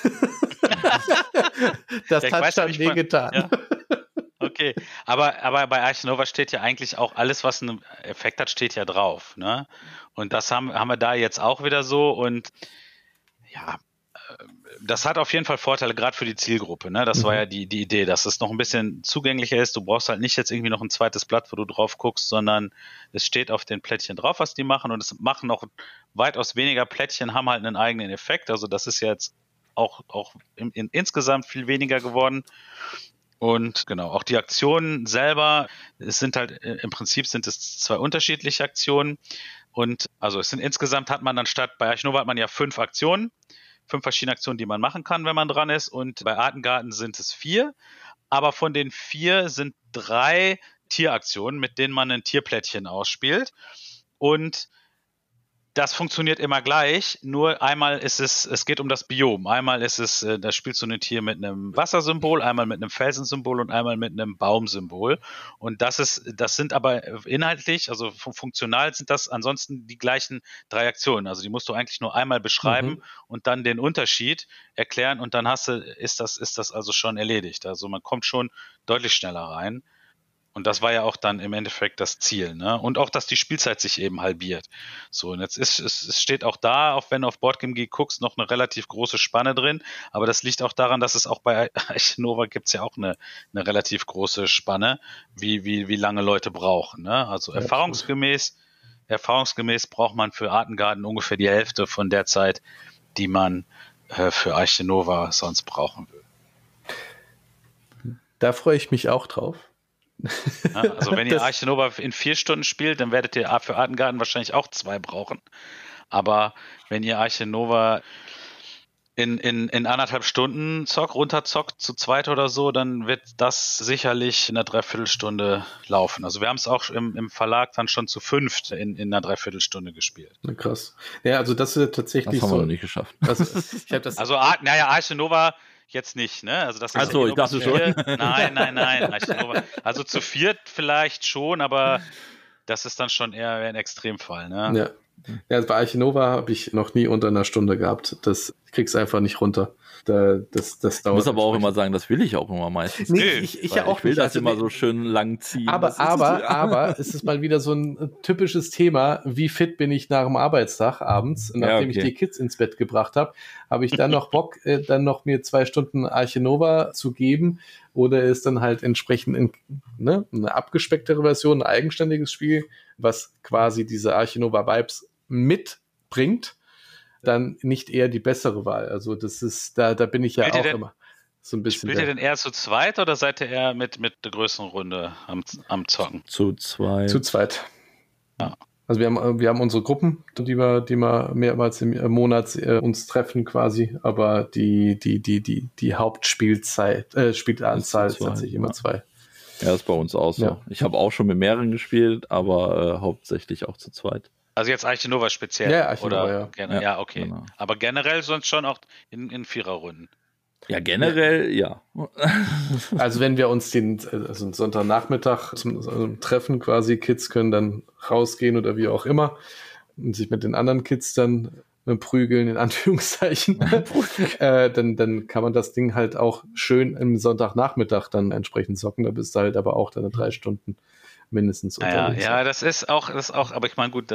Das hat schon wehgetan.
Ja. Okay, aber bei Arche Nova steht ja eigentlich auch alles, was einen Effekt hat, steht ja drauf, ne? Und das haben wir da jetzt auch wieder so und ja, das hat auf jeden Fall Vorteile, gerade für die Zielgruppe, ne? Das war ja die Idee, dass es noch ein bisschen zugänglicher ist. Du brauchst halt nicht jetzt irgendwie noch ein zweites Blatt, wo du drauf guckst, sondern es steht auf den Plättchen drauf, was die machen und es machen noch weitaus weniger Plättchen, haben halt einen eigenen Effekt. Also das ist ja jetzt auch insgesamt viel weniger geworden. Und genau, auch die Aktionen selber, im Prinzip sind es 2 unterschiedliche Aktionen. Und also insgesamt hat man dann bei Arche Nova hat man ja 5 Aktionen. verschiedene Aktionen, die man machen kann, wenn man dran ist. Und bei Artengarten sind es 4. Aber von den 4 sind 3 Tieraktionen, mit denen man ein Tierplättchen ausspielt. Und das funktioniert immer gleich, nur einmal ist es geht um das Biom. Einmal ist es, da spielst du ein Tier mit einem Wassersymbol, einmal mit einem Felsensymbol und einmal mit einem Baumsymbol. Und das sind aber inhaltlich, also funktional sind das ansonsten die gleichen 3 Aktionen. Also die musst du eigentlich nur einmal beschreiben und dann den Unterschied erklären und dann ist das also schon erledigt. Also man kommt schon deutlich schneller rein. Und das war ja auch dann im Endeffekt das Ziel, ne? Und auch, dass die Spielzeit sich eben halbiert. So, und jetzt es steht auch da, auch wenn du auf Boardgame Geek guckst, noch eine relativ große Spanne drin. Aber das liegt auch daran, dass es auch bei Arche Nova gibt's ja auch eine relativ große Spanne, wie lange Leute brauchen, ne? Also
Ja,
erfahrungsgemäß braucht man für Artengarten ungefähr die Hälfte von der Zeit, die man für Arche Nova sonst brauchen will.
Da freue ich mich auch drauf.
Ja, also wenn ihr Arche Nova in 4 Stunden spielt, dann werdet ihr für Artengarten wahrscheinlich auch 2 brauchen. Aber wenn ihr Arche Nova in 1,5 Stunden runterzockt, zu zweit oder so, dann wird das sicherlich in einer Dreiviertelstunde laufen. Also wir haben es auch im Verlag dann schon zu 5 in einer Dreiviertelstunde gespielt.
Krass. Ja, also das ist tatsächlich
das haben wir noch nicht geschafft.
Also, ich habe das.
Also Arche Nova jetzt nicht, ne? Also das ist
ach so, ich dachte schon.
Nein. Arche Nova. Also zu 4 vielleicht schon, aber das ist dann schon eher ein Extremfall, ne?
Ja, bei Arche Nova habe ich noch nie unter einer Stunde gehabt. Ich krieg's einfach nicht runter. Das dauert.
Ich muss aber auch immer sagen, das will ich auch immer meistens.
Nee, ich ja auch
ich will
nicht.
das immer so schön lang ziehen.
Aber es ist mal wieder so ein typisches Thema, wie fit bin ich nach dem Arbeitstag abends, nachdem ich die Kids ins Bett gebracht habe, habe ich dann noch Bock, dann noch mir 2 Stunden Arche Nova zu geben oder ist dann halt entsprechend eine abgespecktere Version, ein eigenständiges Spiel, was quasi diese Arche Nova Vibes mitbringt, dann nicht eher die bessere Wahl. Also das ist, da bin ich ja auch immer so ein bisschen.
Spielt ihr denn eher zu zweit oder seid ihr eher mit der größeren Runde am Zocken?
Zu zweit.
Zu zweit.
Ja.
Also wir haben unsere Gruppen, die wir mehrmals im Monat uns treffen quasi, aber die Hauptspielzeit, Spielanzahl ist tatsächlich immer 2.
Ja, das ist bei uns auch so. Ja. Ich habe auch schon mit mehreren gespielt, aber hauptsächlich auch zu zweit.
Also jetzt Arche Nova speziell?
Ja, Arche Nova,
ja. Ja, okay. Genau. Aber generell sonst schon auch in 4er-Runden?
Ja, generell ja.
Also wenn wir uns also Sonntagnachmittag zum Treffen quasi, Kids können dann rausgehen oder wie auch immer und sich mit den anderen Kids dann prügeln, in Anführungszeichen, dann kann man das Ding halt auch schön im Sonntagnachmittag dann entsprechend zocken. Da bist du halt aber auch dann 3 Stunden mindestens unterwegs.
Ja, das ist auch, aber ich meine, gut,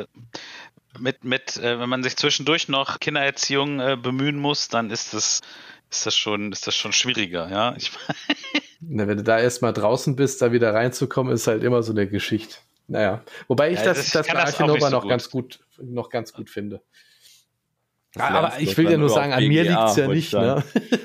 wenn man sich zwischendurch noch Kindererziehung bemühen muss, dann ist das schon schwieriger, ja.
Wenn du da erstmal draußen bist, da wieder reinzukommen, ist halt immer so eine Geschichte. Naja, wobei ich das bei Arche Nova noch ganz gut finde. Aber ich will ja nur sagen, an mir liegt es ja nicht, ne?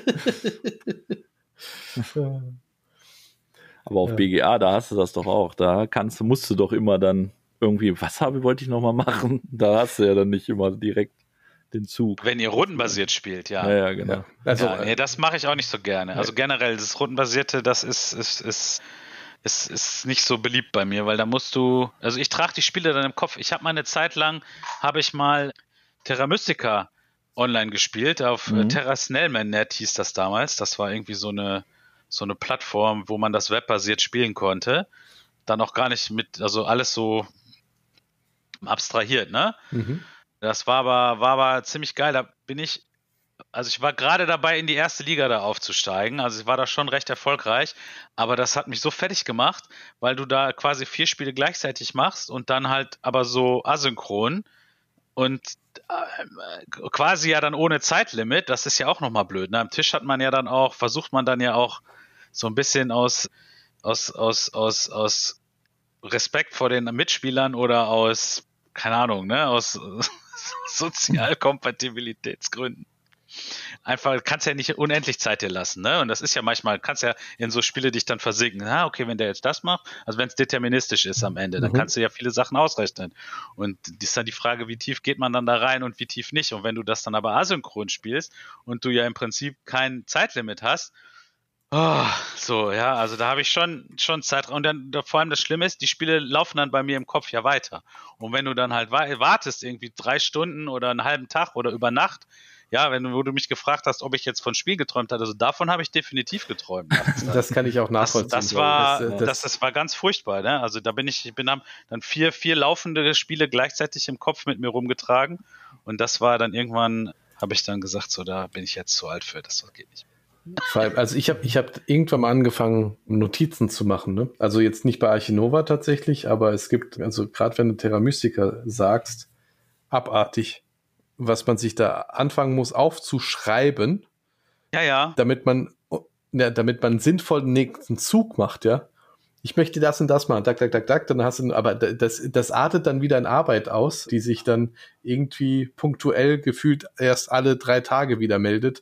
Aber auf BGA, da hast du das doch auch. Da musst du doch immer dann irgendwie, wollte ich nochmal machen? Da hast du ja dann nicht immer direkt den Zug.
Wenn ihr rundenbasiert spielt, ja.
Ja, genau. Ja.
Also,
das mache ich auch nicht so gerne. Also generell, das rundenbasierte, das ist nicht so beliebt bei mir, weil da musst du, also ich trage die Spiele dann im Kopf. Ich habe mal eine Zeit lang, Terra Mystica online gespielt, auf Terra Snellman.net hieß das damals. Das war irgendwie so eine Plattform, wo man das webbasiert spielen konnte. Dann auch gar nicht also alles so abstrahiert, ne?
Mhm.
Das war aber ziemlich geil. Ich war gerade dabei, in die erste Liga da aufzusteigen. Also ich war da schon recht erfolgreich. Aber das hat mich so fertig gemacht, weil du da quasi 4 Spiele gleichzeitig machst und dann halt aber so asynchron und quasi ja dann ohne Zeitlimit. Das ist ja auch nochmal blöd. Ne? Am Tisch versucht man dann ja auch so ein bisschen aus Respekt vor den Mitspielern oder aus, keine Ahnung, ne, aus Sozialkompatibilitätsgründen einfach, kannst ja nicht unendlich Zeit dir lassen, ne? Und das ist ja manchmal, kannst ja in so Spiele dich dann versicken. Okay, wenn der jetzt das macht, also wenn es deterministisch ist am Ende, dann kannst du ja viele Sachen ausrechnen. Und das ist dann die Frage, wie tief geht man dann da rein und wie tief nicht. Und wenn du das dann aber asynchron spielst und du ja im Prinzip kein Zeitlimit hast, so, ja, also da habe ich schon Zeit. Und dann vor allem das Schlimme ist, die Spiele laufen dann bei mir im Kopf ja weiter. Und wenn du dann halt wartest, irgendwie 3 Stunden oder einen halben Tag oder über Nacht, ja, wo du mich gefragt hast, ob ich jetzt von Spiel geträumt habe, also davon habe ich definitiv geträumt.
Das kann ich auch nachvollziehen.
Das war ganz furchtbar, ne? Also da bin dann vier laufende Spiele gleichzeitig im Kopf mit mir rumgetragen. Und das war dann irgendwann, habe ich dann gesagt, so, da bin ich jetzt zu alt für, das geht nicht.
Also ich hab irgendwann mal angefangen, Notizen zu machen. Ne? Also jetzt nicht bei Arche Nova tatsächlich, aber es gibt, also gerade wenn du Terra Mystica sagst, abartig, was man sich da anfangen muss aufzuschreiben, damit man sinnvoll den nächsten Zug macht, ja. Ich möchte das und das machen, dann hast du, aber das artet dann wieder in Arbeit aus, die sich dann irgendwie punktuell gefühlt erst alle 3 Tage wieder meldet.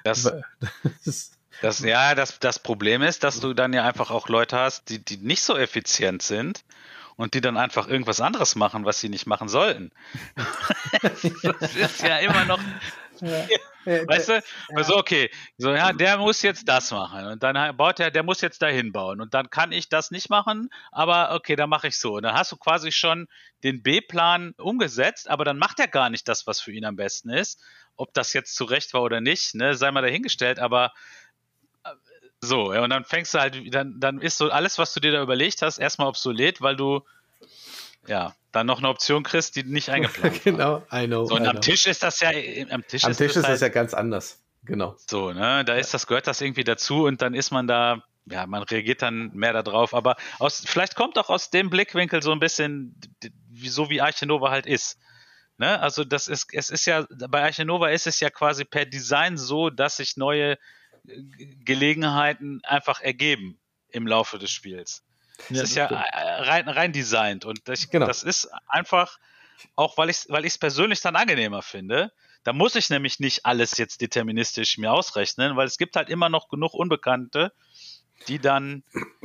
Das Problem ist, dass du dann ja einfach auch Leute hast, die nicht so effizient sind und die dann einfach irgendwas anderes machen, was sie nicht machen sollten. Das ist ja immer noch... Weißt du? Also okay, so ja, der muss jetzt das machen und dann der muss jetzt dahin bauen und dann kann ich das nicht machen, aber okay, dann mache ich so. Und dann hast du quasi schon den B-Plan umgesetzt, aber dann macht er gar nicht das, was für ihn am besten ist. Ob das jetzt zurecht war oder nicht, ne, sei mal dahingestellt, aber so, ja, und dann fängst du halt, dann ist so alles, was du dir da überlegt hast, erstmal obsolet, weil du dann noch eine Option kriegst, die nicht eingeplant
genau, I know.
So, und am Tisch ist das ja,
am Tisch ist das ja ganz anders. Genau.
So, ne, gehört das irgendwie dazu und dann ist man da, ja, man reagiert dann mehr darauf, aber vielleicht kommt auch aus dem Blickwinkel so ein bisschen, so wie Arche Nova halt ist. Ne? Also es ist ja, bei Arche Nova ist es ja quasi per Design so, dass sich neue Gelegenheiten einfach ergeben im Laufe des Spiels. Das ist ja rein designt und das ist einfach, auch weil ich es persönlich dann angenehmer finde, da muss ich nämlich nicht alles jetzt deterministisch mir ausrechnen, weil es gibt halt immer noch genug Unbekannte, die dann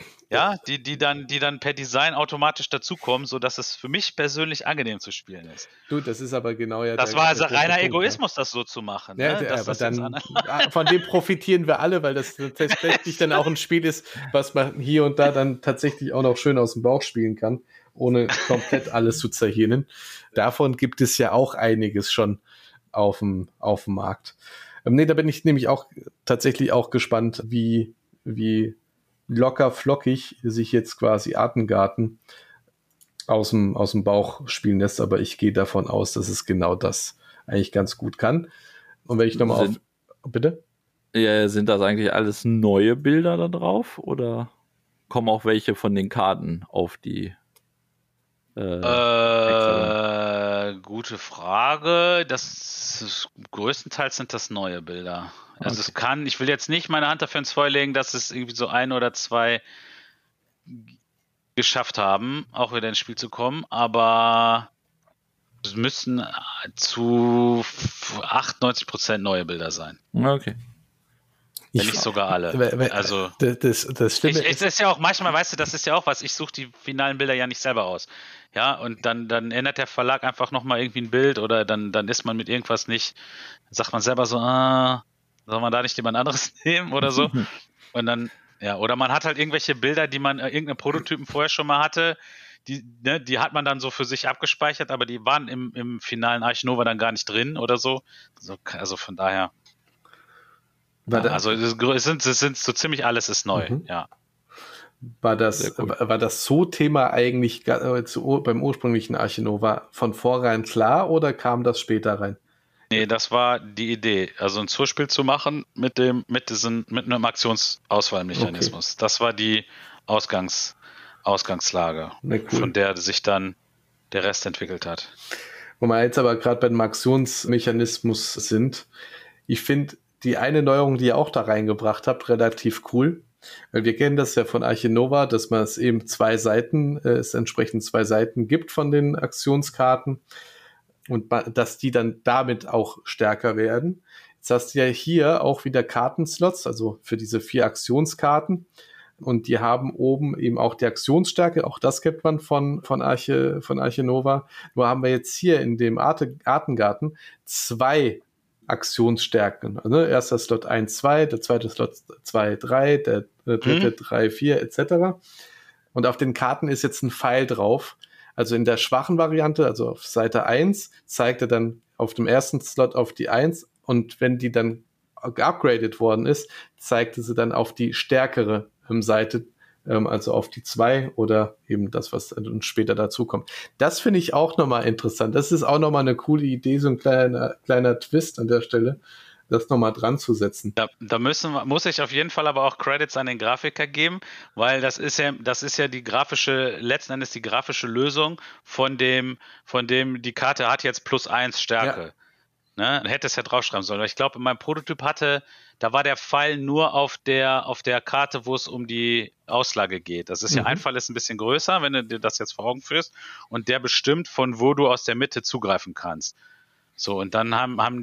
per Design automatisch dazukommen, sodass es für mich persönlich angenig zu spielen ist.
Du, das ist aber genau ja...
Das war also reiner Egoismus, das so zu machen.
Ja,
ne?
Aber dann, von dem profitieren wir alle, weil das tatsächlich dann auch ein Spiel ist, was man hier und da dann tatsächlich auch noch schön aus dem Bauch spielen kann, ohne komplett alles zu zerhirnen. Davon gibt es ja auch einiges schon auf dem Markt. Da bin ich nämlich auch tatsächlich auch gespannt, wie locker flockig sich jetzt quasi Artengarten aus dem Bauch spielen lässt, aber ich gehe davon aus, dass es genau das eigentlich ganz gut kann. Und wenn ich nochmal bitte?
Ja, sind das eigentlich alles neue Bilder da drauf oder kommen auch welche von den Karten auf die
gute Frage. Größtenteils sind das neue Bilder. Also ich will jetzt nicht meine Hand dafür ins Feuer legen, dass es irgendwie so 1 oder 2 geschafft haben, auch wieder ins Spiel zu kommen, aber es müssten zu 98% neue Bilder sein.
Okay.
Wenn nicht sogar alle. Also
das Schlimme
ist ja auch manchmal, weißt du, das ist ja auch was, ich suche die finalen Bilder ja nicht selber aus. Ja, und dann ändert der Verlag einfach nochmal irgendwie ein Bild oder dann ist man mit irgendwas nicht, dann sagt man selber so, soll man da nicht jemand anderes nehmen oder so? Und dann, ja, oder man hat halt irgendwelche Bilder, die man, irgendeine Prototypen vorher schon mal hatte, die hat man dann so für sich abgespeichert, aber die waren im finalen Arche Nova dann gar nicht drin oder so. Also von daher. Also es sind so ziemlich alles ist neu, ja.
War das So-Thema eigentlich beim ursprünglichen Arche Nova von vornherein klar oder kam das später rein?
Nee, das war die Idee, also ein Zoo-Spiel zu machen mit einem Aktionsauswahlmechanismus. Okay. Das war die Ausgangslage, cool. Von der sich dann der Rest entwickelt hat.
Wo wir jetzt aber gerade bei dem Aktionsmechanismus sind, ich finde die eine Neuerung, die ihr auch da reingebracht habt, relativ cool. Weil wir kennen das ja von Arche Nova, dass man es eben entsprechend 2 Seiten gibt von den Aktionskarten und dass die dann damit auch stärker werden. Jetzt hast du ja hier auch wieder Kartenslots, also für diese 4 Aktionskarten. Und die haben oben eben auch die Aktionsstärke. Auch das kennt man von Arche Nova. Nur haben wir jetzt hier in dem Artengarten 2 Aktionsstärken. Also, erster Slot 1, 2, der zweite Slot 2, 3, der dritte 3, 4 etc. Und auf den Karten ist jetzt ein Pfeil drauf. Also in der schwachen Variante, also auf Seite 1, zeigt er dann auf dem ersten Slot auf die 1 und wenn die dann geupgradet worden ist, zeigte sie dann auf die stärkere Seite, also auf die 2 oder eben das, was dann später dazu kommt. Das finde ich auch nochmal interessant. Das ist auch nochmal eine coole Idee, so ein kleiner Twist an der Stelle, das nochmal dran zu setzen.
Da muss ich auf jeden Fall aber auch Credits an den Grafiker geben, weil das ist ja letzten Endes die grafische Lösung von dem die Karte hat jetzt +1 Stärke. Ja. Ne? Hätte es ja draufschreiben sollen. Ich glaube, in meinem Prototyp da war der Pfeil nur auf der Karte, wo es um die Auslage geht. Das ist ja, ein Pfeil ist ein bisschen größer, wenn du dir das jetzt vor Augen führst, und der bestimmt, von wo du aus der Mitte zugreifen kannst. So, und dann hat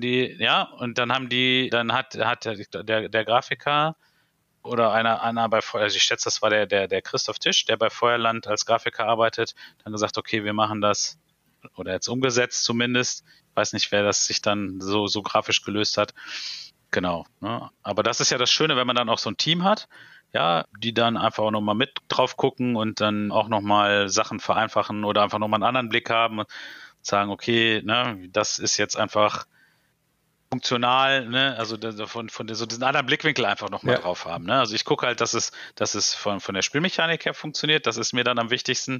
der Grafiker oder einer bei Feuerland, also ich schätze, das war der Christoph Tisch, der bei Feuerland als Grafiker arbeitet, dann gesagt, okay, wir machen das, oder jetzt umgesetzt zumindest. Ich weiß nicht, wer das sich dann so grafisch gelöst hat. Genau. Ne? Aber das ist ja das Schöne, wenn man dann auch so ein Team hat, ja, die dann einfach auch nochmal mit drauf gucken und dann auch nochmal Sachen vereinfachen oder einfach nochmal einen anderen Blick haben und sagen, okay, ne, das ist jetzt einfach funktional, ne, also von so diesen anderen Blickwinkel einfach nochmal drauf haben. Ne? Also ich gucke halt, dass es von der Spielmechanik her funktioniert, das ist mir dann am wichtigsten.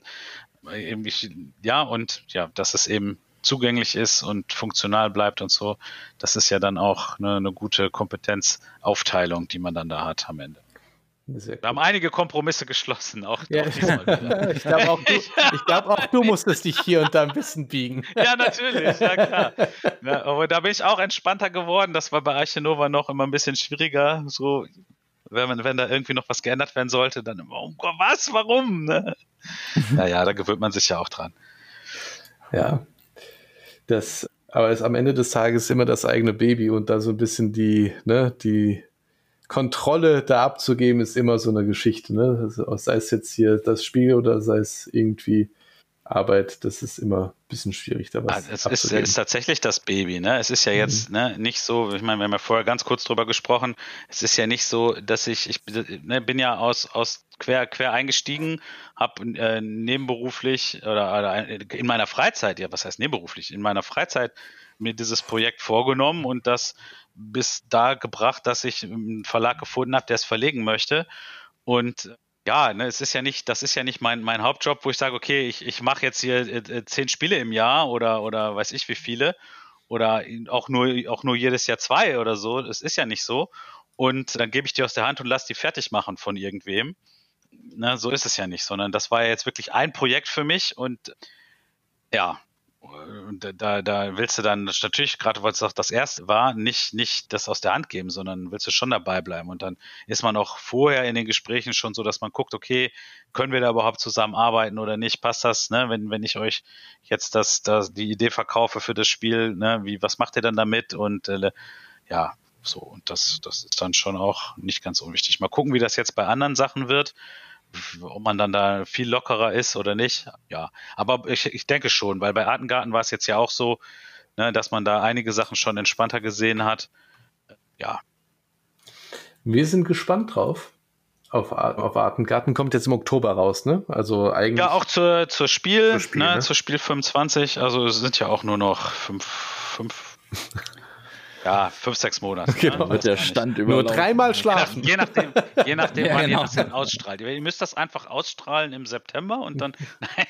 Dass es eben zugänglich ist und funktional bleibt und so. Das ist ja dann auch eine gute Kompetenzaufteilung, die man dann da hat am Ende. Wir haben einige Kompromisse geschlossen, auch diesmal wieder.
Ich glaube auch du musstest dich hier und da ein bisschen biegen.
Ja, natürlich, ja klar. Ja, aber da bin ich auch entspannter geworden. Das war bei Arche Nova noch immer ein bisschen schwieriger. So, wenn da irgendwie noch was geändert werden sollte, dann immer, oh Gott, was, warum? Ne? Naja, da gewöhnt man sich ja auch dran.
Ja, aber ist am Ende des Tages immer das eigene Baby und da so ein bisschen die Kontrolle da abzugeben, ist immer so eine Geschichte, ne? Also, sei es jetzt hier das Spiel oder sei es irgendwie Arbeit, das ist immer ein bisschen schwierig, da was
es ist tatsächlich das Baby, ne? Es ist ja jetzt nicht so, ich meine, wir haben ja vorher ganz kurz drüber gesprochen, es ist ja nicht so, dass ich bin ja aus quer eingestiegen, habe nebenberuflich oder in meiner Freizeit, ja, was heißt nebenberuflich, in meiner Freizeit mir dieses Projekt vorgenommen und das bis da gebracht, dass ich einen Verlag gefunden habe, der es verlegen möchte. Und ja, ne, das ist ja nicht mein Hauptjob, wo ich sage, okay, ich mache jetzt hier 10 Spiele im Jahr oder weiß ich wie viele oder auch nur jedes Jahr 2 oder so. Das ist ja nicht so. Und dann gebe ich die aus der Hand und lasse die fertig machen von irgendwem. Ne, so ist es ja nicht, sondern das war ja jetzt wirklich ein Projekt für mich und ja, und da willst du dann natürlich, gerade weil es auch das erste war, nicht das aus der Hand geben, sondern willst du schon dabei bleiben. Und dann ist man auch vorher in den Gesprächen schon so, dass man guckt, okay, können wir da überhaupt zusammenarbeiten oder nicht? Passt das, ne? Wenn ich euch jetzt die Idee verkaufe für das Spiel, ne? Was macht ihr dann damit? Und so, und das ist dann schon auch nicht ganz unwichtig. Mal gucken, wie das jetzt bei anderen Sachen wird. Ob man dann da viel lockerer ist oder nicht, ja. Aber ich denke schon, weil bei Artengarten war es jetzt ja auch so, ne, dass man da einige Sachen schon entspannter gesehen hat. Ja.
Wir sind gespannt drauf. Auf Artengarten kommt jetzt im Oktober raus, ne? Also eigentlich.
Ja, auch zur Spiel 25. Also es sind ja auch nur noch 5, 6 Monate.
Genau.
Ne? Wird der Stand
nur 3-mal schlafen.
Je nachdem wann ihr das denn ausstrahlt. Ihr müsst das einfach ausstrahlen im September und dann.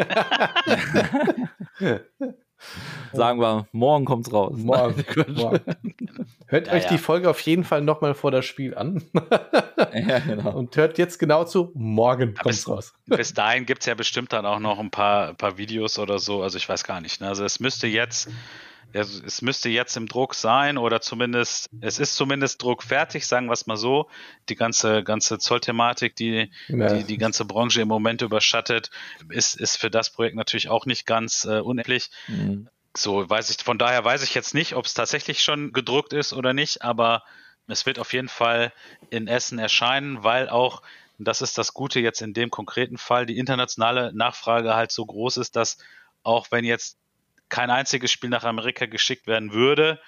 Sagen wir, morgen kommt's raus.
Morgen. Hört euch die Folge auf jeden Fall nochmal vor das Spiel an.
Ja, genau.
Und hört jetzt genau zu, morgen kommt's raus.
Bis dahin gibt es ja bestimmt dann auch noch ein paar Videos oder so. Also ich weiß gar nicht. Ne? Also es müsste jetzt im Druck sein oder es ist zumindest Druck fertig, sagen wir es mal so. Die ganze Zollthematik, die ganze Branche im Moment überschattet, ist für das Projekt natürlich auch nicht ganz unendlich. von daher weiß ich jetzt nicht, ob es tatsächlich schon gedruckt ist oder nicht, aber es wird auf jeden Fall in Essen erscheinen, weil auch, das ist das Gute jetzt in dem konkreten Fall, die internationale Nachfrage halt so groß ist, dass auch wenn jetzt kein einziges Spiel nach Amerika geschickt werden würde,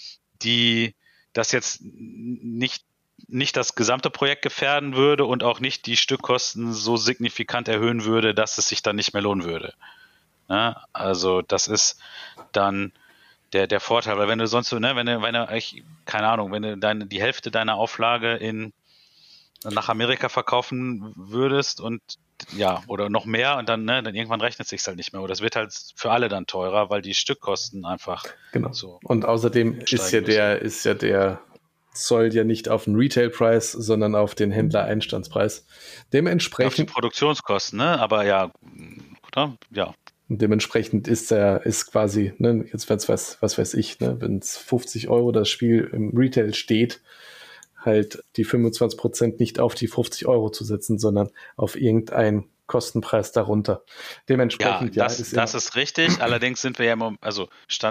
das jetzt nicht das gesamte Projekt gefährden würde und auch nicht die Stückkosten so signifikant erhöhen würde, dass es sich dann nicht mehr lohnen würde. Ja, also das ist dann der Vorteil, weil wenn du sonst so, ne, wenn du keine Ahnung, wenn du die Hälfte deiner Auflage nach Amerika verkaufen würdest und ja, oder noch mehr und dann irgendwann rechnet es sich halt nicht mehr. Oder es wird halt für alle dann teurer, weil die Stückkosten einfach so.
Und außerdem ist der Zoll ja nicht auf den Retail-Preis, sondern auf den Händler-Einstandspreis. Dementsprechend. Auf
die Produktionskosten, ne? Aber ja, oder? Ja.
Und dementsprechend ist quasi, ne, jetzt was weiß ich, ne, wenn es 50 € das Spiel im Retail steht, halt die 25% nicht auf die 50 € zu setzen, sondern auf irgendeinen Kostenpreis darunter. Dementsprechend,
das ist richtig. Allerdings sind wir ja immer, also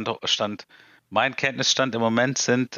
mein Kenntnisstand im Moment sind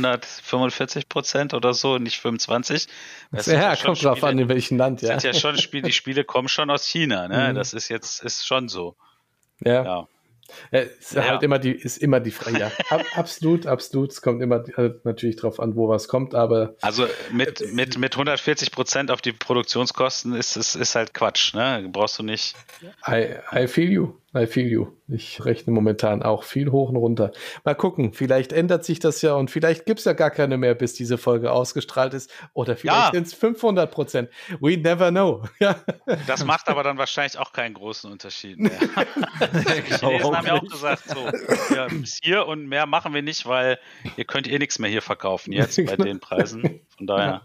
145% oder so, nicht 25.
Kommt drauf an, in welchem Land, ja.
Sind ja schon die Spiele kommen schon aus China, ne? Das ist schon so.
Ja. Ist immer die Frage. Ja, absolut. Es kommt immer natürlich drauf an, wo was kommt, aber.
Also mit 140% auf die Produktionskosten ist halt Quatsch, ne? Brauchst du nicht.
I feel you. Ich rechne momentan auch viel hoch und runter. Mal gucken, vielleicht ändert sich das ja und vielleicht gibt es ja gar keine mehr, bis diese Folge ausgestrahlt ist. Oder vielleicht sind es 500%. We never know.
Das macht aber dann wahrscheinlich auch keinen großen Unterschied mehr. Die Chinesen haben ja auch gesagt, so, bis hier und mehr machen wir nicht, weil ihr könnt nichts mehr hier verkaufen jetzt bei den Preisen. Von daher.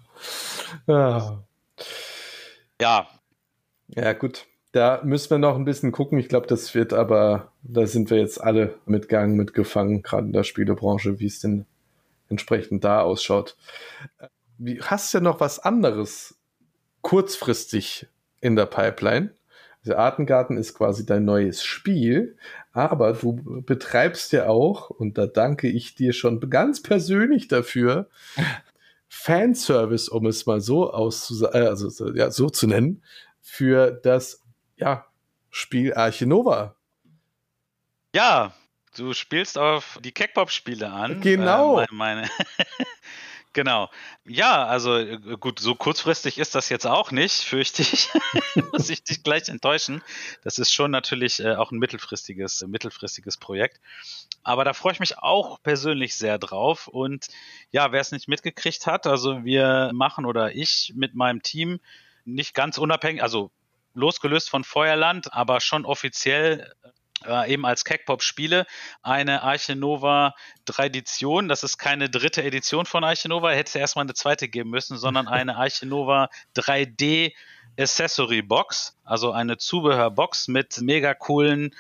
Ja.
Ja, gut. Da müssen wir noch ein bisschen gucken. Ich glaube, das wird aber, da sind wir jetzt alle mitgefangen, gerade in der Spielebranche, wie es denn entsprechend da ausschaut. Hast du ja noch was anderes kurzfristig in der Pipeline? Der Artengarten ist quasi dein neues Spiel, aber du betreibst ja auch, und da danke ich dir schon ganz persönlich dafür, Fanservice, um es mal so so zu nennen, für das Spiel Arche Nova.
Ja, du spielst auf die Keckpop-Spiele an.
Genau.
Genau. Ja, also gut, so kurzfristig ist das jetzt auch nicht, fürchte ich. Muss ich dich gleich enttäuschen. Das ist schon natürlich auch ein mittelfristiges Projekt. Aber da freue ich mich auch persönlich sehr drauf. Und ja, wer es nicht mitgekriegt hat, also wir machen oder ich mit meinem Team nicht ganz unabhängig, also losgelöst von Feuerland, aber schon offiziell eben als Keckpop-Spiele eine Arche Nova 3 Edition. Das ist keine dritte Edition von Arche Nova, hätte erstmal eine zweite geben müssen, sondern eine Arche Nova 3D Accessory Box, also eine Zubehörbox mit mega coolen,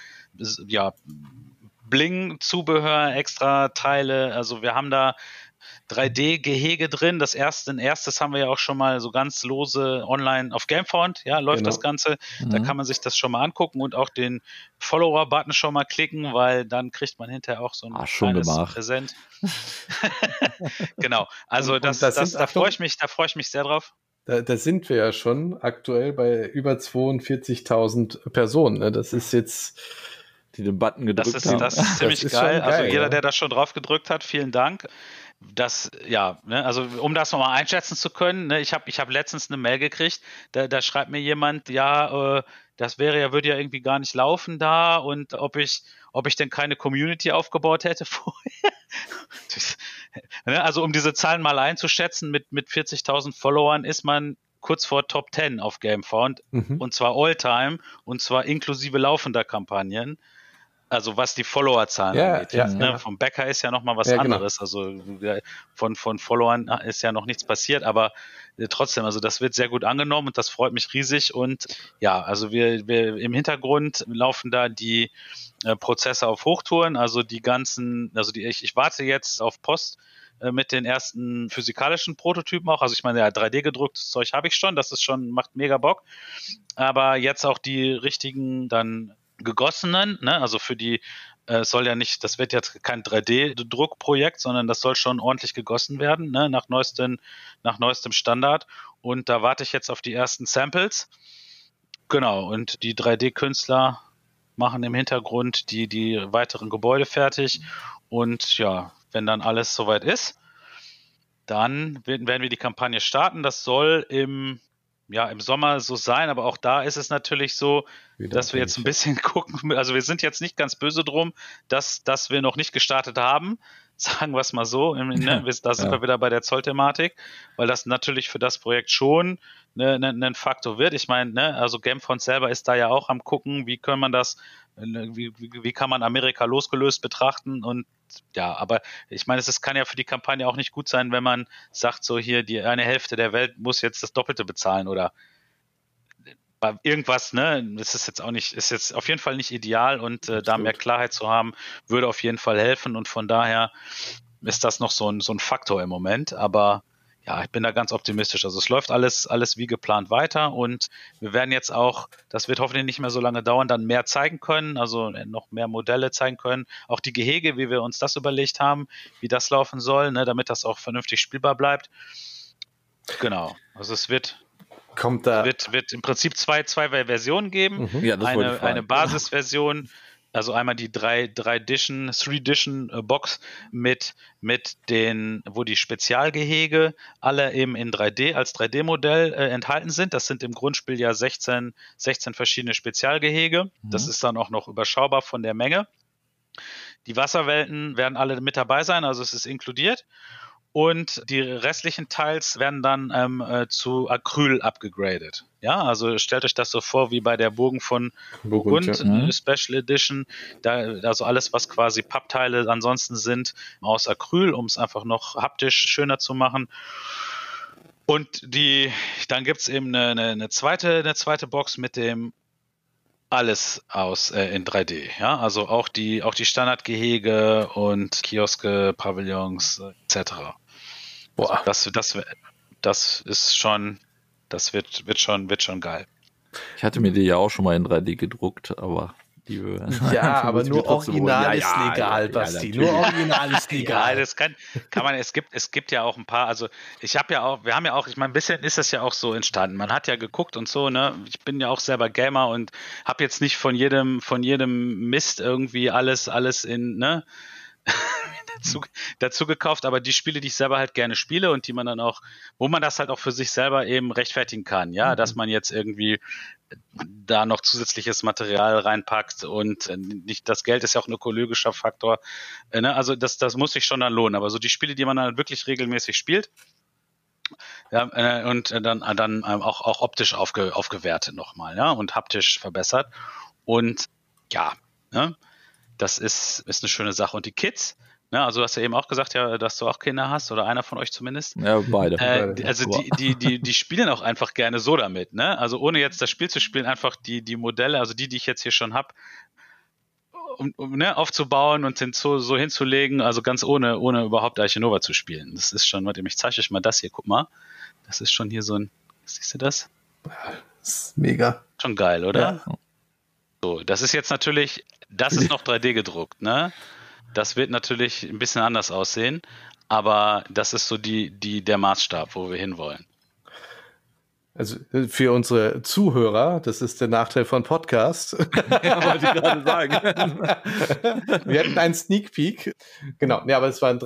Bling-Zubehör, extra Teile. Also wir haben da 3D-Gehege drin. Erstes haben wir ja auch schon mal so ganz lose online auf Gamefound, läuft das Ganze. Da kann man sich das schon mal angucken und auch den Follower-Button schon mal klicken, weil dann kriegt man hinterher auch so ein kleines Präsent. Genau, also da freue ich mich sehr drauf.
Da sind wir ja schon aktuell bei über 42.000 Personen. Ne? Das ist jetzt,
die den Button gedrückt haben.
Das ist ziemlich geil. Also jeder, der da schon drauf gedrückt hat, vielen Dank. Also um das nochmal einschätzen zu können, ne, ich hab letztens eine Mail gekriegt, da schreibt mir jemand, das würde ja irgendwie gar nicht laufen da und ob ich denn keine Community aufgebaut hätte vorher. Also um diese Zahlen mal einzuschätzen, mit 40.000 Followern ist man kurz vor Top 10 auf Gamefound, und zwar All-Time, und zwar inklusive laufender Kampagnen. Also was die Followerzahlen angeht. Ne? Vom Bäcker ist ja nochmal was anderes. Genau. Also von Followern ist ja noch nichts passiert, aber trotzdem, also das wird sehr gut angenommen und das freut mich riesig. Und ja, also wir im Hintergrund laufen da die Prozesse auf Hochtouren, also ich warte jetzt auf Post mit den ersten physikalischen Prototypen auch. Also ich meine, 3D gedrucktes Zeug habe ich schon, macht mega Bock. Aber jetzt auch die richtigen dann gegossenen, ne? Also für die soll ja nicht, das wird jetzt kein 3D-Druckprojekt, sondern das soll schon ordentlich gegossen werden, ne, nach neuestem Standard. Und da warte ich jetzt auf die ersten Samples. Genau, und die 3D-Künstler machen im Hintergrund die weiteren Gebäude fertig. Und ja, wenn dann alles soweit ist, dann werden wir die Kampagne starten. Das soll im Sommer so sein, aber auch da ist es natürlich so, dass wir jetzt ein bisschen gucken, also wir sind jetzt nicht ganz böse drum, dass wir noch nicht gestartet haben, sagen wir es mal so, ne? Da sind wir wieder bei der Zollthematik, weil das natürlich für das Projekt schon ein Faktor wird. Ich meine, ne, also Gamefront selber ist da ja auch am gucken, wie kann man das, wie kann man Amerika losgelöst betrachten und ja, aber ich meine, kann ja für die Kampagne auch nicht gut sein, wenn man sagt, so hier, die eine Hälfte der Welt muss jetzt das Doppelte bezahlen oder bei irgendwas, ne? Das ist jetzt auf jeden Fall nicht ideal und da mehr Klarheit zu haben, würde auf jeden Fall helfen und von daher ist das noch so ein Faktor im Moment, aber ja, ich bin da ganz optimistisch. Also es läuft alles wie geplant weiter und wir werden jetzt auch, das wird hoffentlich nicht mehr so lange dauern, dann mehr zeigen können, also noch mehr Modelle zeigen können. Auch die Gehege, wie wir uns das überlegt haben, wie das laufen soll, ne, damit das auch vernünftig spielbar bleibt. Genau, also es wird im Prinzip zwei Versionen geben.
Ja,
eine Basisversion, also einmal die 3-Edition Box mit den, wo die Spezialgehege alle eben in 3D als 3D-Modell enthalten sind. Das sind im Grundspiel ja 16 verschiedene Spezialgehege. Das ist dann auch noch überschaubar von der Menge. Die Wasserwelten werden alle mit dabei sein, also es ist inkludiert. Und die restlichen Teils werden dann zu Acryl abgegradet. Ja, also stellt euch das so vor wie bei der Burgen von Burgund Special Edition. Also alles, was quasi Pappteile ansonsten sind, aus Acryl, um es einfach noch haptisch schöner zu machen. Und dann gibt es eben eine zweite Box mit dem alles in 3D, ja, also auch die Standardgehege und Kioske, Pavillons etc. Boah, das ist schon, das wird schon geil.
Ich hatte mir die ja auch schon mal in 3D gedruckt, aber
ja, aber nur original ist legal, Basti. Nur original ist legal.
Ja, das kann man, es gibt ja auch ein paar, also wir haben ja auch, ich meine, ein bisschen ist das ja auch so entstanden. Man hat ja geguckt und so, ne? Ich bin ja auch selber Gamer und habe jetzt nicht von jedem Mist irgendwie alles in, ne? dazu gekauft, aber die Spiele, die ich selber halt gerne spiele und die man dann auch, wo man das halt auch für sich selber eben rechtfertigen kann, ja, dass man jetzt irgendwie da noch zusätzliches Material reinpackt und nicht, das Geld ist ja auch ein ökologischer Faktor, ne? Also das muss sich schon dann lohnen, aber so die Spiele, die man dann wirklich regelmäßig spielt, ja, und dann auch optisch aufgewertet nochmal, ja, und haptisch verbessert und ja, ne? Das ist eine schöne Sache. Und die Kids, ne, also du hast ja eben auch gesagt, ja, dass du auch Kinder hast oder einer von euch zumindest.
Ja, beide.
Also die spielen auch einfach gerne so damit, ne? Also ohne jetzt das Spiel zu spielen, einfach die Modelle, also die ich jetzt hier schon habe, um aufzubauen und so hinzulegen, also ganz ohne überhaupt Arche Nova zu spielen. Das ist schon, warte, ich zeige euch mal das hier, guck mal. Das ist schon hier so ein, siehst du das?
Das ist mega.
Schon geil, oder?
Ja.
So, das ist jetzt natürlich, das ist noch 3D gedruckt, ne? Das wird natürlich ein bisschen anders aussehen, aber das ist so der Maßstab, wo wir hinwollen.
Also für unsere Zuhörer, das ist der Nachteil von Podcast.
Ja, wollte ich gerade sagen.
Wir hatten einen Sneak Peek. Genau, ja, aber es war ein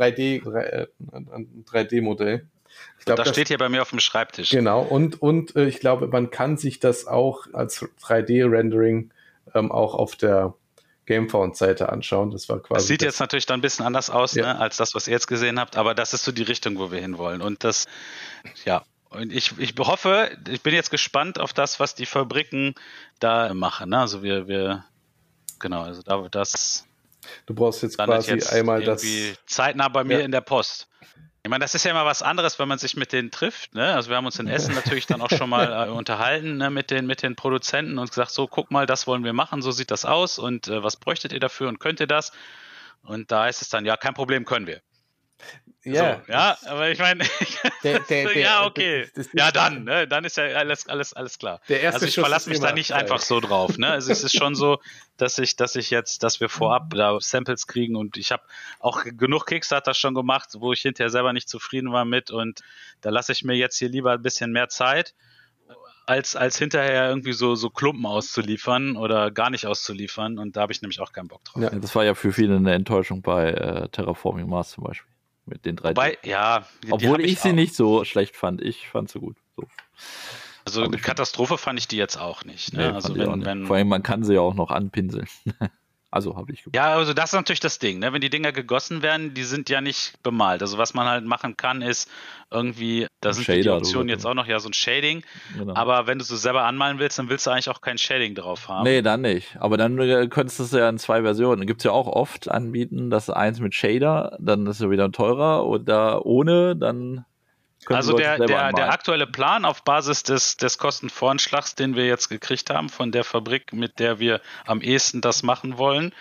3D-Modell. Ich glaub,
das steht hier bei mir auf dem Schreibtisch.
Genau, und ich glaube, man kann sich das auch als 3D-Rendering auch auf der Gamefound-Seite anschauen. Das war quasi.
Das sieht jetzt natürlich dann ein bisschen anders aus, ja, ne, als das, was ihr jetzt gesehen habt, aber das ist so die Richtung, wo wir hinwollen. Und das, ja, und ich hoffe, ich bin jetzt gespannt auf das, was die Fabriken da machen. Ne? Also genau, also das.
Du brauchst jetzt quasi jetzt einmal das.
Zeitnah bei mir in der Post. Ich meine, das ist ja immer was anderes, wenn man sich mit denen trifft, ne? Also wir haben uns in Essen natürlich dann auch schon mal unterhalten, ne, mit den Produzenten und gesagt, so, guck mal, das wollen wir machen, so sieht das aus und was bräuchtet ihr dafür und könnt ihr das? Und da ist es dann, ja, kein Problem, können wir.
Ja,
so, ja, aber ich meine, ja, okay. Ja, dann, ne? Dann ist ja alles klar.
Der erste
Also ich
Schuss
verlasse
ist
mich da
immer
nicht
geil.
einfach so drauf, ne? Also es ist schon so, dass wir vorab da Samples kriegen und ich habe auch genug Kickstarter schon gemacht, wo ich hinterher selber nicht zufrieden war mit und da lasse ich mir jetzt hier lieber ein bisschen mehr Zeit, als hinterher irgendwie so Klumpen auszuliefern oder gar nicht auszuliefern und da habe ich nämlich auch keinen Bock drauf.
Ja.
Das war ja für viele eine Enttäuschung bei Terraforming Mars zum Beispiel. Mit den 3D.
Wobei, ja,
Obwohl ich sie nicht so schlecht fand. Ich fand sie gut. So.
Also eine Katastrophe fand ich die jetzt auch nicht. Ne?
Nee,
Also
wenn vor allem, man kann sie ja auch noch anpinseln. Also habe ich gemacht.
Ja, also das ist natürlich das Ding, ne? Wenn die Dinger gegossen werden, die sind ja nicht bemalt. Also was man halt machen kann, ist irgendwie, da sind die Optionen jetzt auch noch ja so ein Shading. Genau. Aber wenn du es selber anmalen willst, dann willst du eigentlich auch kein Shading drauf haben.
Nee, dann nicht. Aber dann könntest du es ja in 2 Versionen. Gibt es ja auch oft anbieten, dass eins mit Shader, dann ist es wieder teurer oder ohne, dann.
Also der aktuelle Plan auf Basis des Kostenvoranschlags, den wir jetzt gekriegt haben von der Fabrik, mit der wir am ehesten das machen wollen,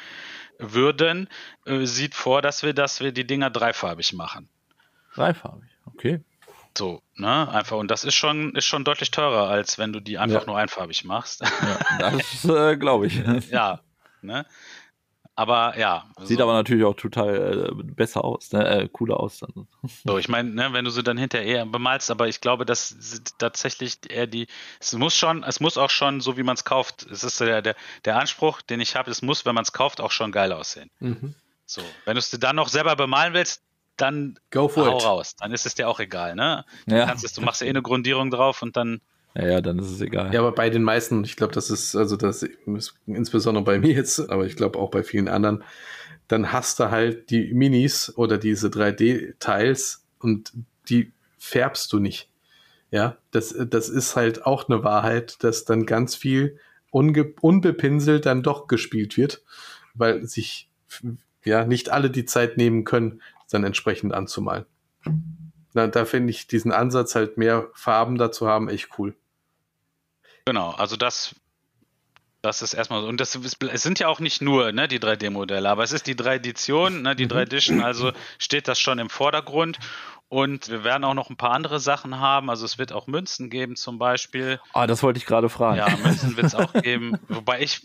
sieht vor, dass wir die Dinger dreifarbig machen.
Dreifarbig, okay.
So, ne, einfach. Und das ist schon deutlich teurer, als wenn du die einfach nur einfarbig machst.
Ja, das glaube ich.
Ja, ne. Aber ja.
Sieht aber natürlich auch total besser aus, ne? Cooler aus dann.
So, ich meine, ne, wenn du sie dann hinterher bemalst, aber ich glaube, dass tatsächlich es muss auch schon, so wie man es kauft, es ist der Anspruch, den ich habe, es muss, wenn man es kauft, auch schon geil aussehen. Mhm. So, wenn du es dir dann noch selber bemalen willst, dann hau raus. Dann ist es dir auch egal, ne? Du machst ja eine Grundierung drauf und dann.
Ja, dann ist es egal.
Ja, aber bei den meisten, ich glaube, das ist insbesondere bei mir jetzt, aber ich glaube auch bei vielen anderen, dann hast du halt die Minis oder diese 3D-Teils und die färbst du nicht. Ja, das ist halt auch eine Wahrheit, dass dann ganz viel unbepinselt dann doch gespielt wird, weil sich nicht alle die Zeit nehmen können, dann entsprechend anzumalen. Da finde ich diesen Ansatz halt mehr Farben dazu haben echt cool.
Genau, also das ist erstmal so. Und es sind ja auch nicht nur die 3D-Modelle, aber es ist die 3-Edition, die 3-Edition, also steht das schon im Vordergrund. Und wir werden auch noch ein paar andere Sachen haben. Also es wird auch Münzen geben zum Beispiel.
Ah, das wollte ich gerade fragen.
Ja, Münzen wird es auch geben. Wobei ich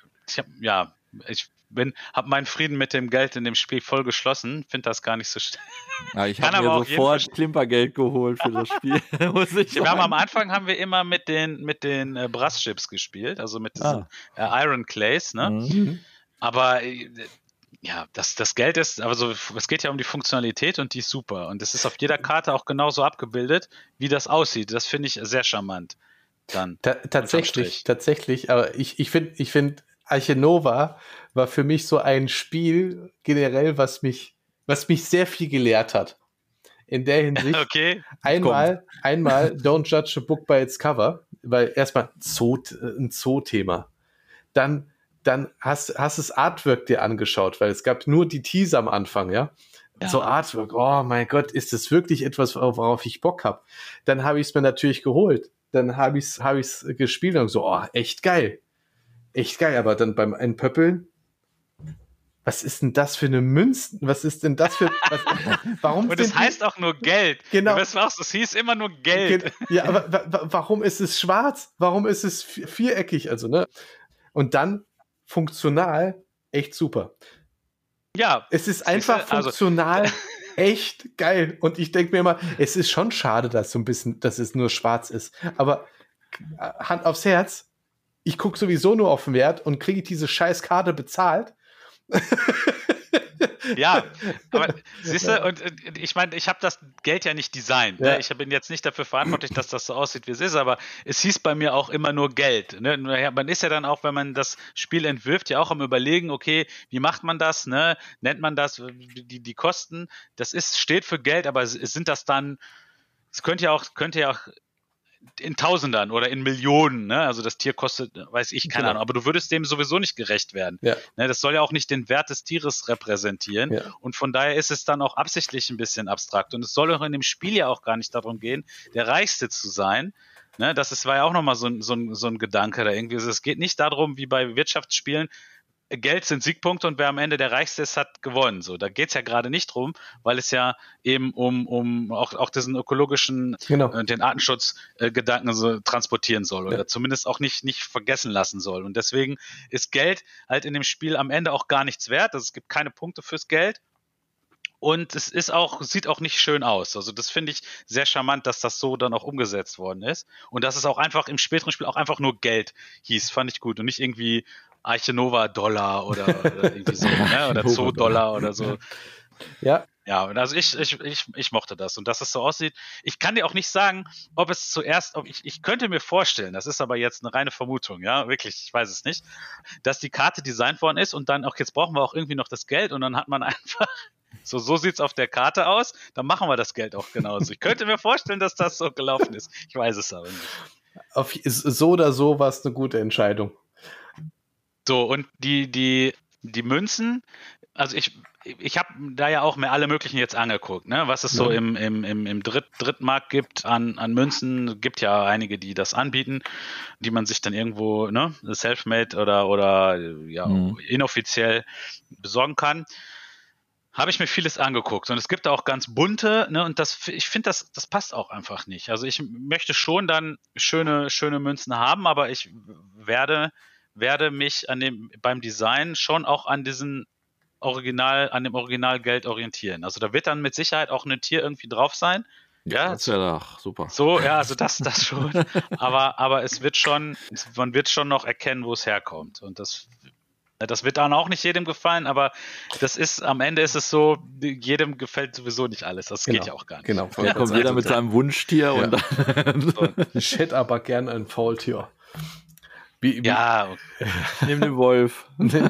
habe meinen Frieden mit dem Geld in dem Spiel voll geschlossen. Finde das gar nicht so schlimm.
Ja, ich habe mir sofort Klimpergeld geholt für das Spiel.
Am Anfang haben wir immer mit den Brasschips gespielt, also mit diesen Iron Clays, ne? Mhm. Aber ja, das Geld ist, also es geht ja um die Funktionalität und die ist super. Und es ist auf jeder Karte auch genauso abgebildet, wie das aussieht. Das finde ich sehr charmant. Dann
tatsächlich, aber ich finde Arche Nova war für mich so ein Spiel generell, was mich sehr viel gelehrt hat. In der Hinsicht,
okay.
einmal don't judge a book by its cover, weil erstmal ein Zoo-Thema. Dann hast das Artwork dir angeschaut, weil es gab nur die Teaser am Anfang, ja. So Artwork, oh mein Gott, ist das wirklich etwas, worauf ich Bock habe? Dann habe ich es mir natürlich geholt. Dann habe ich es gespielt und so, echt geil. Echt geil, aber dann beim Entpöppeln, was ist denn das für eine Münzen? Was ist denn das für... warum?
Und es heißt auch nur Geld.
Genau.
Es hieß immer nur Geld.
Ja, aber warum ist es schwarz? Warum ist es viereckig? Also, ne? Und dann funktional echt super.
Ja.
Es ist einfach funktional echt geil. Und ich denke mir immer, es ist schon schade, dass es nur schwarz ist. Aber Hand aufs Herz, ich gucke sowieso nur auf den Wert und kriege diese scheiß Karte bezahlt.
Ja, aber siehst du, und ich meine, ich habe das Geld ja nicht designt. Ne? Ich bin jetzt nicht dafür verantwortlich, dass das so aussieht, wie es ist, aber es hieß bei mir auch immer nur Geld. Ne? Man ist ja dann auch, wenn man das Spiel entwirft, ja auch am Überlegen, okay, wie macht man das? Ne? Nennt man das, die Kosten? Steht für Geld, aber sind das dann, es könnte ja auch in Tausendern oder in Millionen, ne? Also das Tier kostet, weiß ich, keine Ahnung, aber du würdest dem sowieso nicht gerecht werden. Ja. Ne? Das soll ja auch nicht den Wert des Tieres repräsentieren und von daher ist es dann auch absichtlich ein bisschen abstrakt und es soll auch in dem Spiel ja auch gar nicht darum gehen, der Reichste zu sein. Ne? War ja auch nochmal so ein Gedanke da irgendwie. Also es geht nicht darum, wie bei Wirtschaftsspielen, Geld sind Siegpunkte und wer am Ende der Reichste ist, hat gewonnen. So, da geht's ja gerade nicht drum, weil es ja eben um auch diesen ökologischen, den Artenschutzgedanken so transportieren soll oder zumindest auch nicht vergessen lassen soll. Und deswegen ist Geld halt in dem Spiel am Ende auch gar nichts wert. Also es gibt keine Punkte fürs Geld. Und es sieht auch nicht schön aus. Also das finde ich sehr charmant, dass das so dann auch umgesetzt worden ist. Und dass es auch einfach im späteren Spiel auch einfach nur Geld hieß, fand ich gut. Und nicht irgendwie Arche Nova Dollar oder irgendwie so, ne? Oder Zoo-Dollar oder so.
Ja.
Ja, und also ich mochte das. Und dass es so aussieht, ich kann dir auch nicht sagen, ob es zuerst, ich könnte mir vorstellen, das ist aber jetzt eine reine Vermutung, ja, wirklich, ich weiß es nicht, dass die Karte designt worden ist und dann auch, jetzt brauchen wir auch irgendwie noch das Geld und dann hat man einfach so sieht's auf der Karte aus, dann machen wir das Geld auch genauso. Ich könnte mir vorstellen, dass das so gelaufen ist. Ich weiß es aber nicht.
So oder so war es eine gute Entscheidung.
So, und die Münzen, also ich habe da ja auch mir alle möglichen jetzt angeguckt, ne? Was es so im Drittmarkt gibt an Münzen. Gibt ja einige, die das anbieten, die man sich dann irgendwo, ne, selfmade oder inoffiziell besorgen kann. Habe ich mir vieles angeguckt und es gibt da auch ganz bunte, ne, und ich finde, das passt auch einfach nicht. Also ich möchte schon dann schöne Münzen haben, aber ich werde mich beim Design schon auch an dem Originalgeld orientieren. Also da wird dann mit Sicherheit auch ein Tier irgendwie drauf sein.
Ja, das wäre doch super.
So, ja, also das schon. aber man wird schon noch erkennen, wo es herkommt. Und das wird dann auch nicht jedem gefallen, aber am Ende ist es so, jedem gefällt sowieso nicht alles. Das geht ja auch gar nicht.
Genau.
Da kommt jeder mit seinem Wunschtier und dann
ich hätte aber gern ein Faultier.
Ja.
Nimm den Wolf.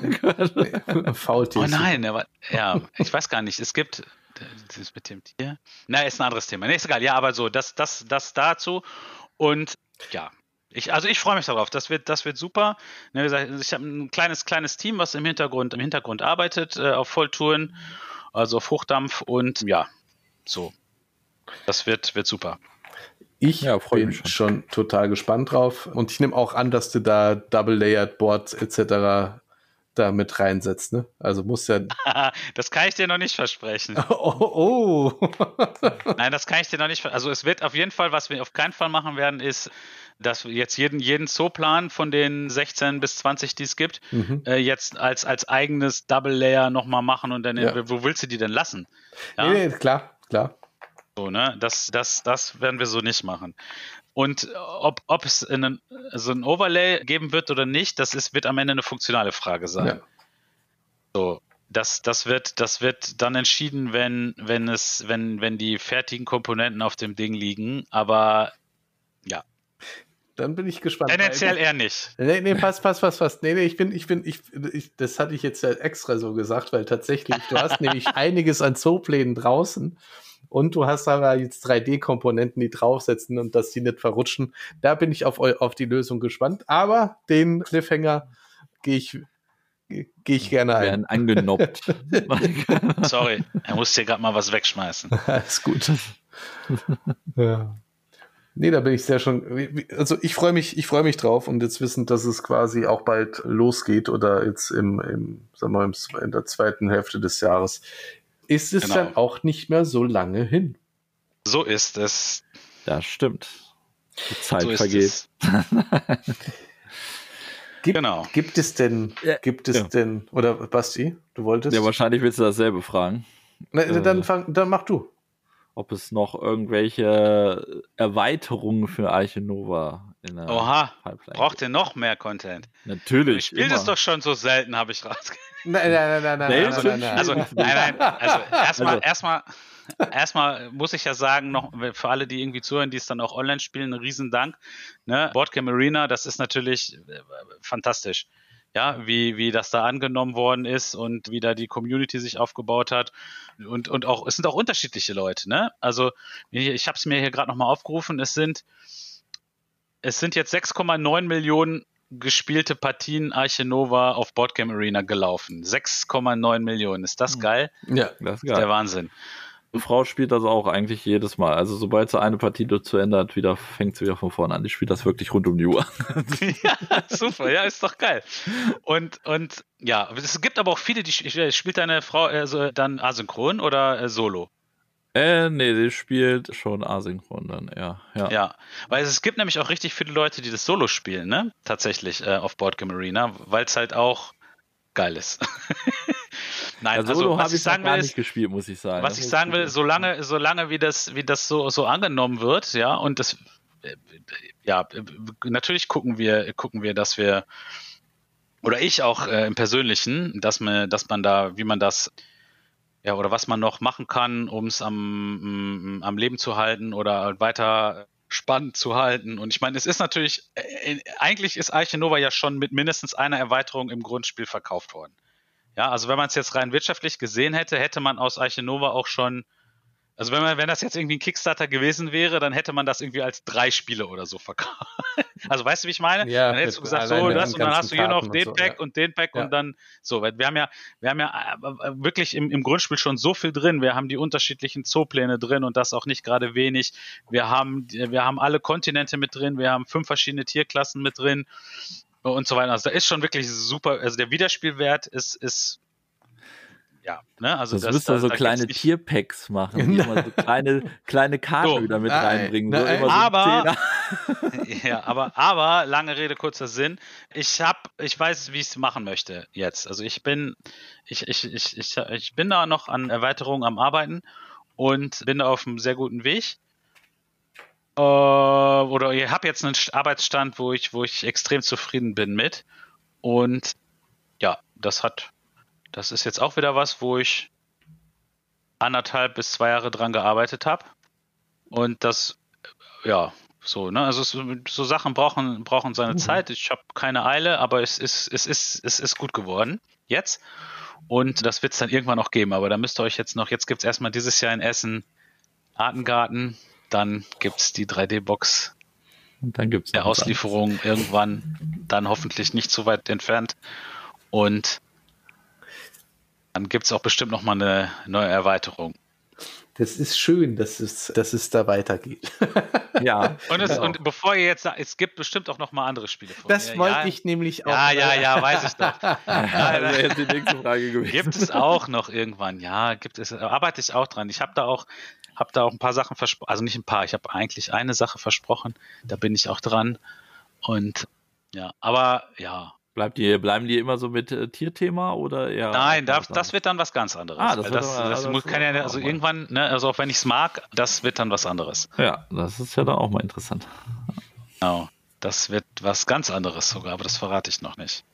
Faultier.
Oh nein, aber ich weiß gar nicht. Es gibt das mit dem Tier. Na, ist ein anderes Thema. Nee, ist egal. Ja, aber so, das dazu. Und ja. Ich freue mich darauf. Das wird super. Wie gesagt, ich habe ein kleines Team, was im Hintergrund arbeitet, auf Volltouren, also auf Hochdampf und ja, so. Das wird super.
Ich bin schon total gespannt drauf und ich nehme auch an, dass du da Double-Layered Boards etc. da mit reinsetzt, ne? Also muss ja...
Das kann ich dir noch nicht versprechen.
Oh.
Nein, das kann ich dir noch nicht versprechen. Also es wird auf jeden Fall, was wir auf keinen Fall machen werden, ist, dass wir jetzt jeden Zooplan von den 16 bis 20, die es gibt, jetzt als eigenes Double-Layer nochmal machen und dann, wo willst du die denn lassen? Ja?
Nee, klar.
So, ne? Das werden wir so nicht machen. Und ob es so ein Overlay geben wird oder nicht, wird am Ende eine funktionale Frage sein.
Ja.
So, das wird dann entschieden, wenn die fertigen Komponenten auf dem Ding liegen, aber ja.
Dann bin ich gespannt.
Tendenziell eher nicht.
Nee, passt. Nee, das hatte ich jetzt ja extra so gesagt, weil tatsächlich, du hast nämlich einiges an Zooplänen draußen und du hast aber jetzt 3D-Komponenten, die draufsetzen und dass die nicht verrutschen. Da bin ich auf die Lösung gespannt, aber den Cliffhanger gehe ich gerne ein.
Werden angenoppt.
Sorry, er muss hier gerade mal was wegschmeißen.
Alles gut. Ja. Nee, da bin ich sehr schon, also ich freue mich drauf und jetzt wissen, dass es quasi auch bald losgeht oder jetzt in der zweiten Hälfte des Jahres ist es dann auch nicht mehr so lange hin.
So ist es.
Das stimmt. Die Zeit vergeht.
Gibt es denn, oder Basti, du wolltest?
Ja, wahrscheinlich willst du dasselbe fragen.
Na, dann mach du.
Ob es noch irgendwelche Erweiterungen für Arche Nova in der
Pipeline braucht ihr noch mehr Content?
Natürlich.
Ich spiele das doch schon so selten, habe ich rausgekriegt.
Nein.
Also erstmal muss ich ja sagen, noch für alle, die irgendwie zuhören, die es dann auch online spielen, einen riesen Dank. Ne? Boardgame Arena, das ist natürlich fantastisch. Ja, wie das da angenommen worden ist und wie da die Community sich aufgebaut hat. Und auch, es sind auch unterschiedliche Leute, ne? Also, ich habe es mir hier gerade nochmal aufgerufen, es sind jetzt 6,9 Millionen gespielte Partien Arche Nova auf Boardgame Arena gelaufen. 6,9 Millionen. Ist das geil?
Ja, das ist geil.
Der Wahnsinn.
Frau spielt das auch eigentlich jedes Mal. Also sobald sie eine Partie zu Ende hat, fängt sie wieder von vorne an. Die spielt das wirklich rund um die Uhr.
Ja, super, ja, ist doch geil. Und ja, es gibt aber auch viele, spielt deine Frau dann asynchron oder solo?
Nee, sie spielt schon asynchron dann, ja.
Ja, weil es gibt nämlich auch richtig viele Leute, die das Solo spielen, ne? Tatsächlich auf Board Game Arena, weil es halt auch geil ist. Nein,
ja, Solo habe ich noch gar nicht gespielt, muss ich sagen.
Was ich sagen will, solange wie das so angenommen wird, ja, und das, ja, natürlich gucken wir, dass wir, oder ich auch im Persönlichen, dass man da, wie man das, ja, oder was man noch machen kann, um es am Leben zu halten oder weiter spannend zu halten. Und ich meine, es ist natürlich, eigentlich ist Arche Nova ja schon mit mindestens einer Erweiterung im Grundspiel verkauft worden. Ja, also wenn man es jetzt rein wirtschaftlich gesehen hätte, hätte man aus Arche Nova auch schon, also wenn das jetzt irgendwie ein Kickstarter gewesen wäre, dann hätte man das irgendwie als 3 Spiele oder so verkauft. Also weißt du, wie ich meine?
Ja,
dann hättest du gesagt, so das und dann hast du hier noch den Pack und den Pack
Ja.
und dann so. Weil wir haben ja wirklich im Grundspiel schon so viel drin. Wir haben die unterschiedlichen Zoopläne drin und das auch nicht gerade wenig. Wir haben alle Kontinente mit drin, wir haben 5 verschiedene Tierklassen mit drin und so weiter. Also da ist schon wirklich super, also der Wiederspielwert ist ja, ne, also
das müsst ihr so kleine Tierpacks machen, die immer so kleine Karten wieder mit reinbringen. So immer so
aber, ja, aber, lange Rede, kurzer Sinn. Ich weiß, wie ich es machen möchte jetzt. Also ich bin da noch an Erweiterungen am Arbeiten und bin da auf einem sehr guten Weg. Oder ich habe jetzt einen Arbeitsstand, wo ich extrem zufrieden bin mit. Und ja, das ist jetzt auch wieder was, wo ich 1,5 bis 2 Jahre dran gearbeitet habe. Und das, ja, so, ne? Also so Sachen brauchen seine Zeit. Ich habe keine Eile, aber es ist gut geworden. Jetzt. Und das wird es dann irgendwann noch geben. Aber da müsst ihr euch jetzt gibt es erstmal dieses Jahr in Essen Artengarten, dann gibt es die 3D-Box der Auslieferung irgendwann, dann hoffentlich nicht so weit entfernt. Und dann gibt es auch bestimmt noch mal eine neue Erweiterung.
Das ist schön, dass es da weitergeht.
Ja.
Und bevor ihr jetzt sagt, es gibt bestimmt auch noch mal andere Spiele von mir.
Das wollte ich nämlich auch.
Ja, weiß ich doch.
Das wäre die nächste Frage gewesen.
Gibt es auch noch irgendwann? Ja, arbeite ich auch dran. Ich habe da auch ein paar Sachen versprochen, also nicht ein paar, ich habe eigentlich eine Sache versprochen, da bin ich auch dran. Und ja, aber ja.
Bleiben die immer so mit Tierthema oder eher?
Nein, das wird dann was ganz anderes. Also irgendwann, ne, also auch wenn ich es mag, das wird dann was anderes.
Ja, das ist ja dann auch mal interessant.
Genau, das wird was ganz anderes sogar, aber das verrate ich noch nicht.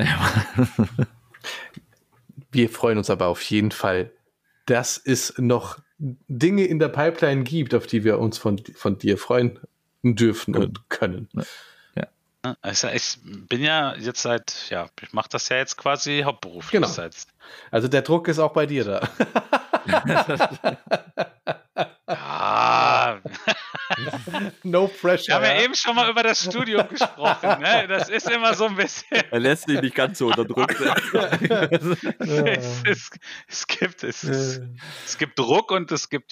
Wir freuen uns aber auf jeden Fall, dass es noch Dinge in der Pipeline gibt, auf die wir uns von dir freuen dürfen und können.
Also ich bin ja jetzt ich mache das ja jetzt quasi hauptberuflich.
Genau. Also der Druck ist auch bei dir da.
Ja.
No pressure.
Wir haben ja eben schon mal über das Studium gesprochen. Ne? Das ist immer so ein bisschen.
Er lässt sich nicht ganz so unter Druck setzen.
Es gibt Druck und es gibt,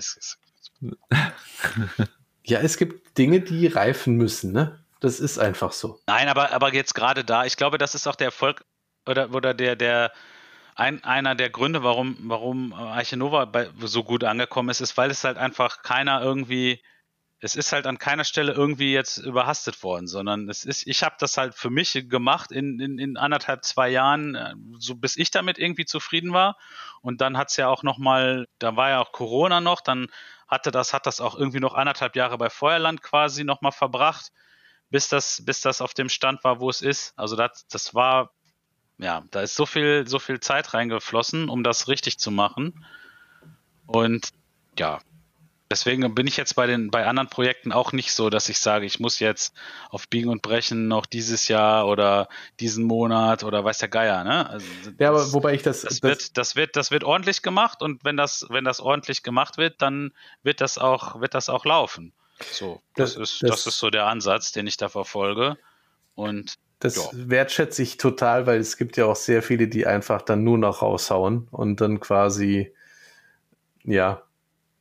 es gibt Dinge, die reifen müssen, ne? Das ist einfach so.
Nein, aber jetzt gerade da, ich glaube, das ist auch der Erfolg oder einer der Gründe, warum Arche Nova so gut angekommen ist, weil es halt einfach es ist halt an keiner Stelle irgendwie jetzt überhastet worden, sondern ich habe das halt für mich gemacht in 1,5, 2 Jahren, so bis ich damit irgendwie zufrieden war. Und dann hat's ja auch nochmal, da war ja auch Corona noch, dann hat das auch irgendwie noch 1,5 Jahre bei Feuerland quasi nochmal verbracht, bis das auf dem Stand war, wo es ist. Also das war, ja, da ist so viel Zeit reingeflossen, um das richtig zu machen. Und ja, deswegen bin ich jetzt bei anderen Projekten auch nicht so, dass ich sage, ich muss jetzt auf Biegen und Brechen noch dieses Jahr oder diesen Monat oder weiß der Geier, ne? Also
aber wobei ich das
wird ordentlich gemacht und wenn das ordentlich gemacht wird, dann wird das auch laufen. So, das ist so der Ansatz, den ich da verfolge. Und
das wertschätze ich total, weil es gibt ja auch sehr viele, die einfach dann nur noch raushauen und dann quasi, ja,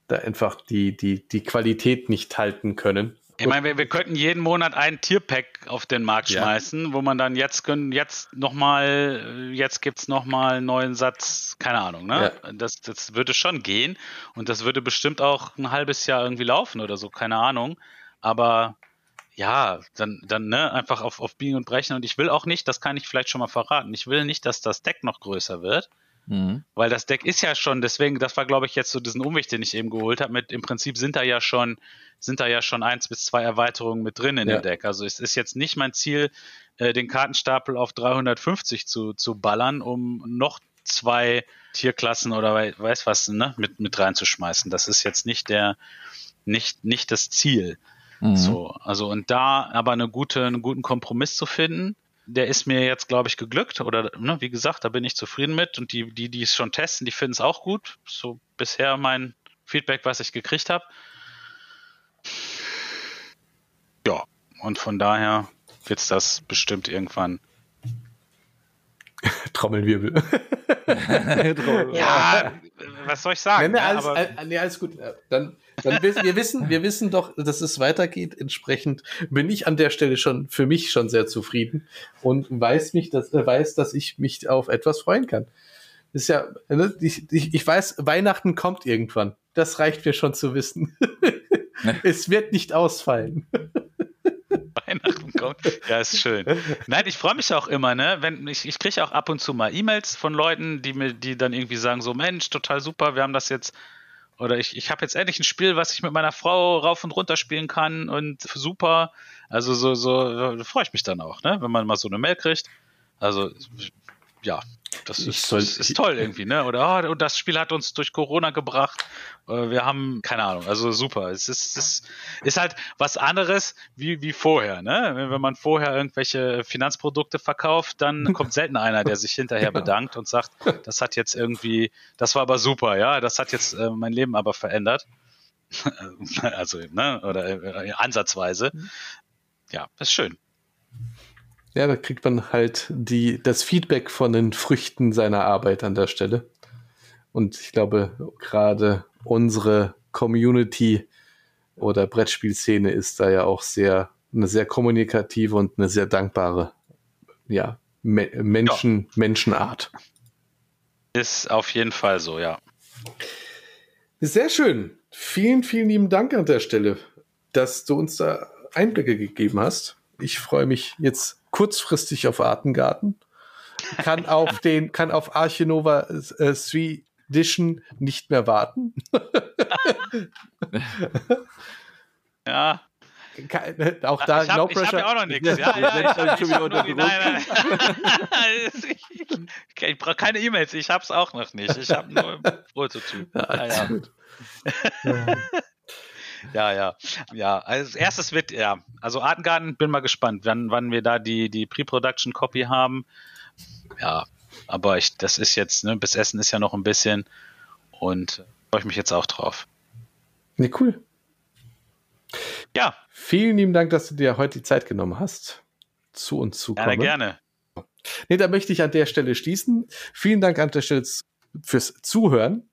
da einfach die Qualität nicht halten können.
Ich meine, wir könnten jeden Monat ein Tierpack auf den Markt schmeißen, wo man dann jetzt gibt's nochmal einen neuen Satz, keine Ahnung, ne? Ja. Das würde schon gehen und das würde bestimmt auch ein halbes Jahr irgendwie laufen oder so, keine Ahnung. Aber ja, dann ne, einfach auf Biegen und Brechen. Und ich will auch nicht, das kann ich vielleicht schon mal verraten, ich will nicht, dass das Deck noch größer wird. Weil das Deck ist ja schon, deswegen, das war, glaube ich, jetzt so diesen Umweg, den ich eben geholt habe, im Prinzip sind da ja schon 1 bis 2 Erweiterungen mit drin in dem Deck. Also es ist jetzt nicht mein Ziel, den Kartenstapel auf 350 zu ballern, um noch 2 Tierklassen oder weiß was, ne, mit reinzuschmeißen. Das ist jetzt nicht das Ziel. So, also und da aber einen guten Kompromiss zu finden, der ist mir jetzt, glaube ich, geglückt. Oder, ne, wie gesagt, da bin ich zufrieden mit. Und die es schon testen, die finden es auch gut. So bisher mein Feedback, was ich gekriegt habe. Ja, und von daher wird es das bestimmt irgendwann.
Trommelwirbel.
Ja, was soll ich sagen?
Nee, alles gut. Dann wir wissen doch, dass es weitergeht. Entsprechend bin ich an der Stelle für mich schon sehr zufrieden und weiß, dass ich mich auf etwas freuen kann. Ist ja, ich weiß, Weihnachten kommt irgendwann. Das reicht mir schon zu wissen. Es wird nicht ausfallen.
Weihnachten kommt. Ja, ist schön. Nein, ich freue mich auch immer, ne? Ich kriege auch ab und zu mal E-Mails von Leuten, die dann irgendwie sagen, so Mensch, total super, wir haben das jetzt, oder ich habe jetzt endlich ein Spiel, was ich mit meiner Frau rauf und runter spielen kann und super. Also so freue ich mich dann auch, ne? Wenn man mal so eine Mail kriegt. Also ja, das ist toll irgendwie, ne? Oder und das Spiel hat uns durch Corona gebracht. Wir haben, keine Ahnung, also super. Es ist halt was anderes wie vorher, ne? Wenn man vorher irgendwelche Finanzprodukte verkauft, dann kommt selten einer, der sich hinterher bedankt und sagt, das hat jetzt irgendwie, das war aber super, ja, das hat jetzt mein Leben aber verändert. Also, ne? Oder ansatzweise. Ja, ist schön.
Ja, da kriegt man halt das Feedback von den Früchten seiner Arbeit an der Stelle. Und ich glaube, gerade unsere Community oder Brettspielszene ist da ja auch eine sehr kommunikative und eine sehr dankbare, ja, Menschenart.
Ist auf jeden Fall so, ja.
Sehr schön. Vielen, vielen lieben Dank an der Stelle, dass du uns da Einblicke gegeben hast. Ich freue mich jetzt kurzfristig auf Artengarten. Kann auf Arche Nova 3 Edition nicht mehr warten.
Ja.
Auch da, no pressure.
Ich habe ja auch noch nichts. Ich brauche keine E-Mails, ich habe es auch noch nicht. Ich habe nur Prototyp. Ja. Also erstes wird, also Artengarten, bin mal gespannt, wann wir da die Pre-Production-Copy haben. Ja, aber das ist jetzt, ne, bis Essen ist ja noch ein bisschen und freue ich mich jetzt auch drauf.
Ne, cool.
Ja.
Vielen lieben Dank, dass du dir heute die Zeit genommen hast, zu uns zu kommen.
Gerne.
Ne, da möchte ich an der Stelle schließen. Vielen Dank an der Stelle fürs Zuhören.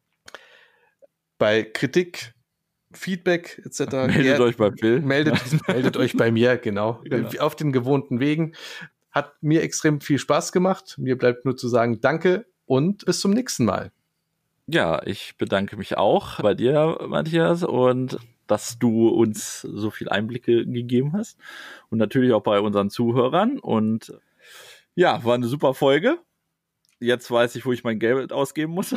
Bei Kritik, Feedback etc.
Meldet euch bei Phil.
Meldet euch bei mir, genau. Auf den gewohnten Wegen. Hat mir extrem viel Spaß gemacht. Mir bleibt nur zu sagen, danke und bis zum nächsten Mal.
Ja, ich bedanke mich auch bei dir, Matthias, und dass du uns so viel Einblicke gegeben hast. Und natürlich auch bei unseren Zuhörern. Und ja, war eine super Folge. Jetzt weiß ich, wo ich mein Geld ausgeben muss.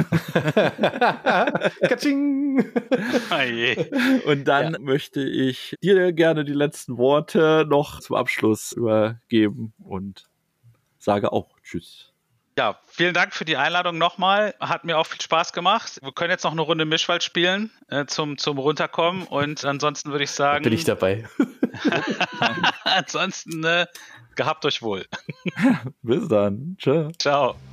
Katsching!
Und dann möchte ich dir gerne die letzten Worte noch zum Abschluss übergeben und sage auch Tschüss.
Ja, vielen Dank für die Einladung nochmal. Hat mir auch viel Spaß gemacht. Wir können jetzt noch eine Runde Mischwald spielen zum Runterkommen. Und ansonsten würde ich sagen...
Bin ich dabei.
Ansonsten gehabt euch wohl.
Bis dann. Ciao.
Ciao.